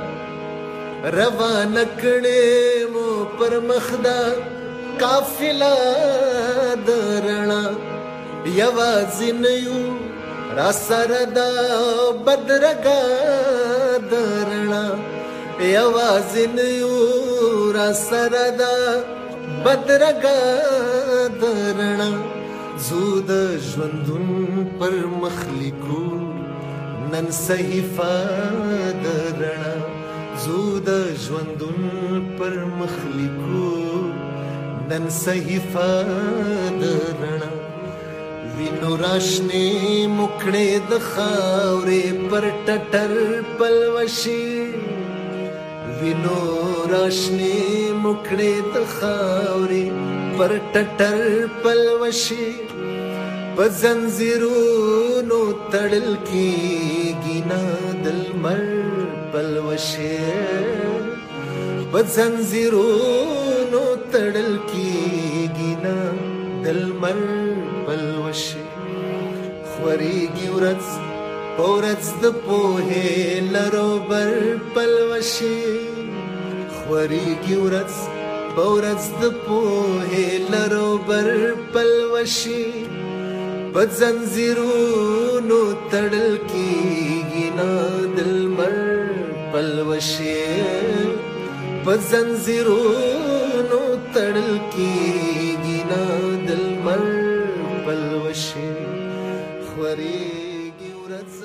روان کړي مو پر مخدا قافله درنا یوازې یو را سردا بدرګا درنا یوازې یو را سردا بدرګا درنا زود ژوندون پر مخلیکو نن صحیفه درنا زود ژوندون پر مخلیکو نن صحیفه درنا وینو راشنې مکړې د خاورې پر ټټر پلوشي وینو راشنې مکړې د خاورې پر ټټر پلوشي په زنځیرونو تړل کېږي نه د لمر پلوشي په زنځیرونو تړل کېږي نه د لمر پلوشي خورېږي ورځ په ورځ د پوهې لرو بر پلوشي خورېږي ورځ په ورځ د پوهې لرو بر پلوشي په زنځیرونو تړل کېږي نه د لمر پلوشي په زنځیرونو تړل کېږي نه د لمر پلوشي خورېږي ورځ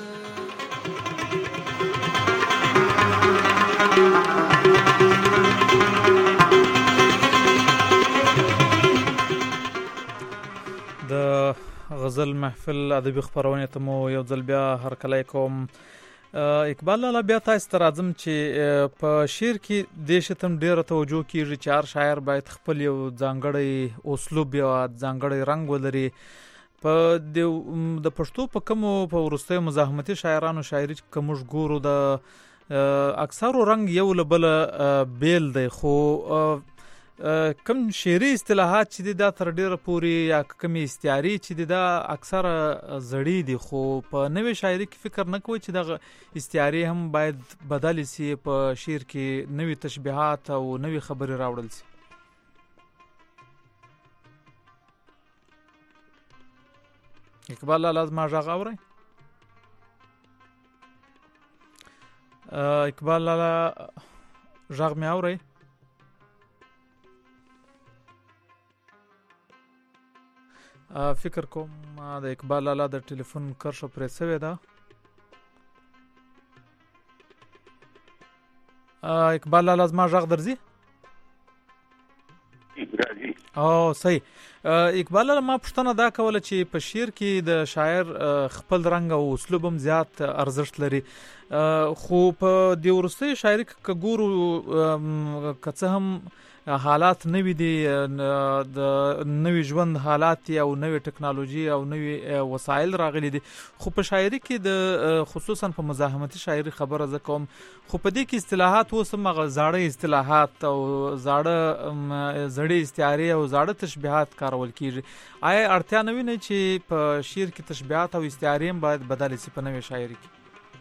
د غزل محفل ادبي خپرونې ته مو یو ځل بیا هرکلی کوم. اقبال لالا بیا تاسو ته راځم چې په شعر کې دې شتم ډېره توجه کېږي چې هر شاعر باید خپل یو ځانګړی اسلوب یا ځانګړی رنګ ولري. په د پښتو په کومو په وروستیو مزاحمتي شاعرانو شاعري که موږ ګورو د اکثرو رنګ یو له بله بیل دی، خو کم شعري اصطلاحات چې دي دا تر ډېره پورې یا کمې استعارې چې دي دا اکثره زړې دي، خو په نوې شاعري کې فکر نه کوئ چې دغه استعارې هم باید بدلې سي، په شعر کې نوې تشبیهات او نوې خبرې راوړل سي؟ اقبال لالا زما غږ اورئ؟ اقبال لالا غږ مې اورئ؟ فکر کوم د اقبال لالا د ټلیفون کرښه پرې سوې ده. اقبال لالا زما غږ درځي؟ او صحیح. اقبال لالا ما پوښتنه دا کوله چې په شعر کې د شاعر خپل رنګ او اسلوب هم زیات ارزښت لري، خو په دې وروستۍ شاعري که ګورو که څه هم حالات نوی دي، د نوی ژوند حالات او نوی ټکنالوژي او نوی وسایل راغلي دي، خو په شاعري کې د خصوصا په مزاحمتي شاعري خبره زه کوم، خو په دې کې اصطلاحات اوس هم هغه زاړه اصطلاحات او زاړه زړې استعارې او زاړه تشبیهات کارول کېږي. آیا اړتیا نه وینئ چې په شعر کې تشبیهات او استعارې هم باید بدلې سي په نوې شاعري کې؟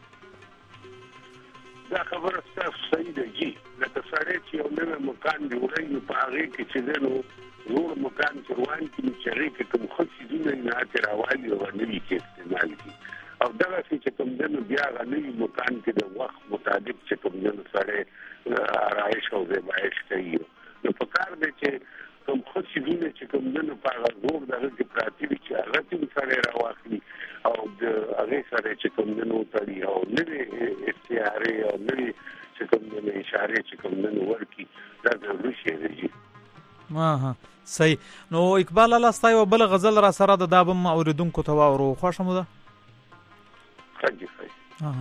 دا خبره ستاسو صحیح ده جی، لکه سړی چې یو نوی مکان جوړوي نو په هغې کې چې دی نو زوړ مکان چې روان کړي نو چې هغې کې کوم ښه څیزونه یې نه هغې راوالي او هغه نوي کې استعمال کړي، او دغسې چې کوم دی نو بیا هغه نوي مکان کې د وخت مطابق چې کوم دی نو سړی آرایش او زیبایش کوي. نو په کار دی چې کوم ښه څیزونه چې کوم دی نو په هغه زوړ دغه کې پراته وي چې هغه ته سړی راواخلي او د هغې سره چې کوم دی نو وتړي او نوې استعارې او نوې چې کوم دی نو اشارې چې کوم دی نو ورکړي. دا ضروري شی دی. ها صحیح. نو اقبال لالا ستا یوه بله غزل را سره ده، دا به م اورېدونکو ته واورو، خوښه مو ده؟ ښه جي ښه.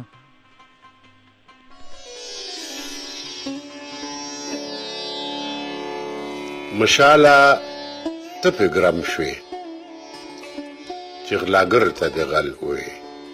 مشاله ته پې ګرم شوې چې غلاګر ته د غل وې،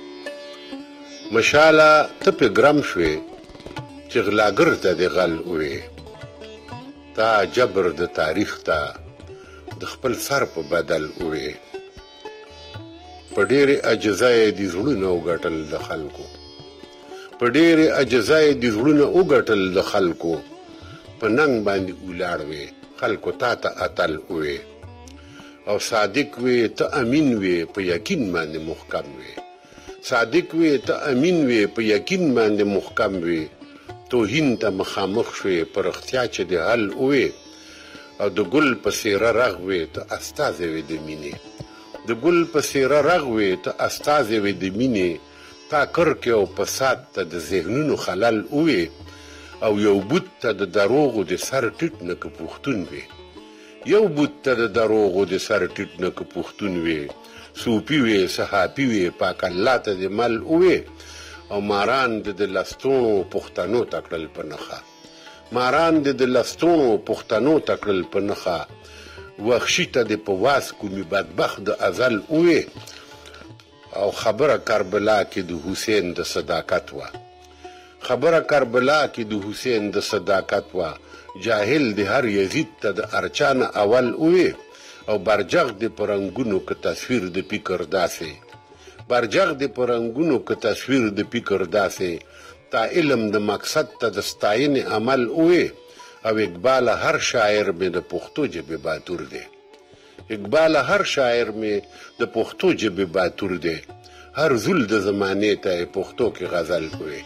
مشاله ته پې ګرم شوې چې غلاګر ته د غل وې، تا جبر د تاریخ ته د خپل سر په بدل وې، په ډېرې اجزا یې د زړونه وګټل د خلکو، په ډېرې اجزا یې د زړونه وګټل د خلکو، په ننګ باندې ولاړ وې خلکو تا ته اتل وې، او صادق وې ته امین وې په یقین باندې محکم وې، صادق وې ته امین وې په یقین باندې محکم وې، توهین ته مخامخ شوې په رښتیا چې د حل وې، او د ګل په څېره رغ وې ته استازی وې د مینې، د ګل په څېره رغ وې ته استازی وې د مینې، تا کرکې او فساد ته د ذهنونو خلل وې، او یو بوت ته د دروغو د سر ټیټ نه که پښتون وې، یو بوت ته د دروغو د سر ټیټ نه که پښتون وې، صوفي وې صحافي وې پاک الله ته دې مل وې او ماران د د لستونو پښتنو ته کړل په نښه ماران د د لستونو پښتنو ته کړل په نښه وحشي ته دې په واس کومي بدبخت د ازل وې او خبره کربلا کې د حسین د صداقت وه خبره کربلا کې د حسین د صداقت وه جاهل د هر یزید ته د ارچان اول وې او برجغ د پرنګونو که تصویر د فکر داسې برجغ د پرنګونو که تصویر د فکر داسې تا علم د مقصد ته د ستاینې عمل وې او اقبال هر شاعر مې د پښتو ژبې باتور دی اقبال هر شاعر مې د پښتو ژبې باتور دی هر زول د زمانې ته پښتو کې غزل کوي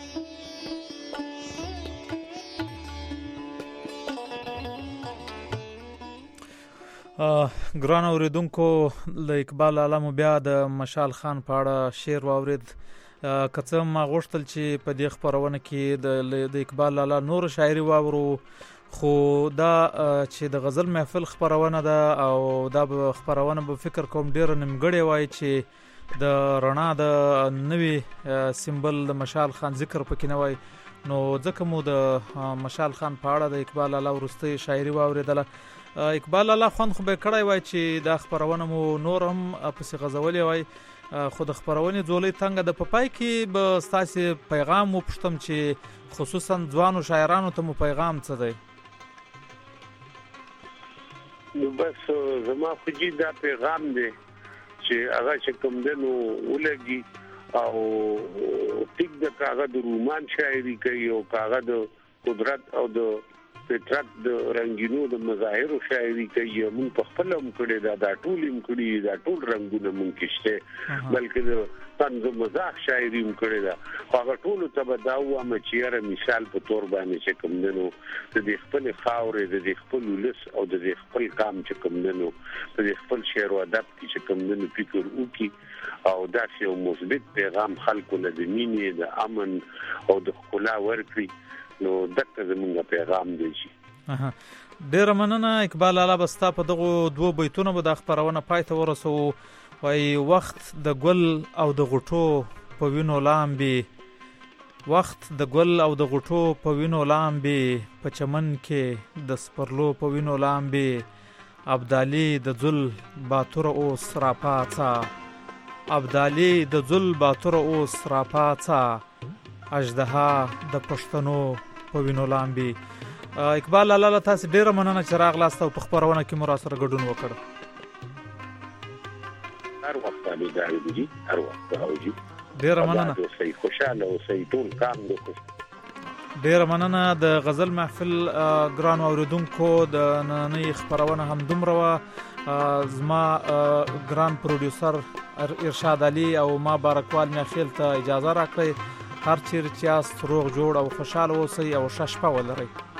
ګران اوریدونکو له اقبال لالا مو بیا د مشال خان په اړه شعر واورید که څه ما غوښتل چې په دې خپرونه کې د اقبال لالا نور شاعري واورو خو دا چې د غزل محفل خپرونه ده او دا به خپرونه به فکر کوم ډېره نیمګړې وای چې د رڼا د نوي سمبل د مشال خان ذکر پکې نه وای نو ځکه مو د مشال خان په اړه د اقبال لالا وروستۍ شاعري واورېدله اقبال لالا خوند خو به کړی وای چې دا خپرونه مو نور هم پسې غځولې وای خو د خپرونې ځولۍ تنګه د په پای کې به ستاسې پیغام وپوښتم چې خصوصا ځوانو شاعرانو ته مو پیغام څه دی نو بس زما خو جی دا پیغام دی چې هغه چې کوم دی نو ولګي او ټیک د کاغذ د رومان شاعري کوي او کاغذ د قدرت او د فطرت د رنگینو د مظاهر شاعري کوي مون په خپل هم کړي دا د ټول هم کړي دا ټول رنگونه مون کېشته بلکې د طنز مزاح شاعري هم کړي دا هغه ټول ته به دا و ما چیرې مثال په تور باندې چې کوم دنو د خپل خاورې د خپل ولس او د خپل قام چې کوم دنو د خپل شعر او ادب چې کوم دنو فکر وکي او دا یو مثبت پیغام خلکو له د مینې د امن او د خلا ورکړي نو دغه زمونږ پیغام دی اها ډیر مننه اقبال لالا بستا په دغه دوه بیتونو به د خبرونه پای ته ورسو وای وخت د ګل او د غټو په وینو لامبي وخت د ګل او د غټو په وینو لامبي په چمن کې د سپرلو په وینو لامبي ابدالي د ذل باتور اوس راپاڅا ابدالي د ذل باتور اوس راپاڅا اژدها د پښتنو په وینو لامبي اقبال لالا تاسو ډیره مننه چې راغلاست او په خبرونه کې مو را سره ګډون وکړ هر وخت باندې دا دی هر وخت راوځي ډیره مننه اوسئ خوشاله اوسئ ټول کام وکړئ ډیره مننه د غزل محفل ګران اوریدونکو د نننۍ خبرونه هم دومره وه زما ګران پروډوسر ارشاد علي او ما بارکوال میخیل ته اجازه راکړئ هر چیرې چې یاست روغ جوړ او خوشحاله اوسئ او ښه شپه ولرئ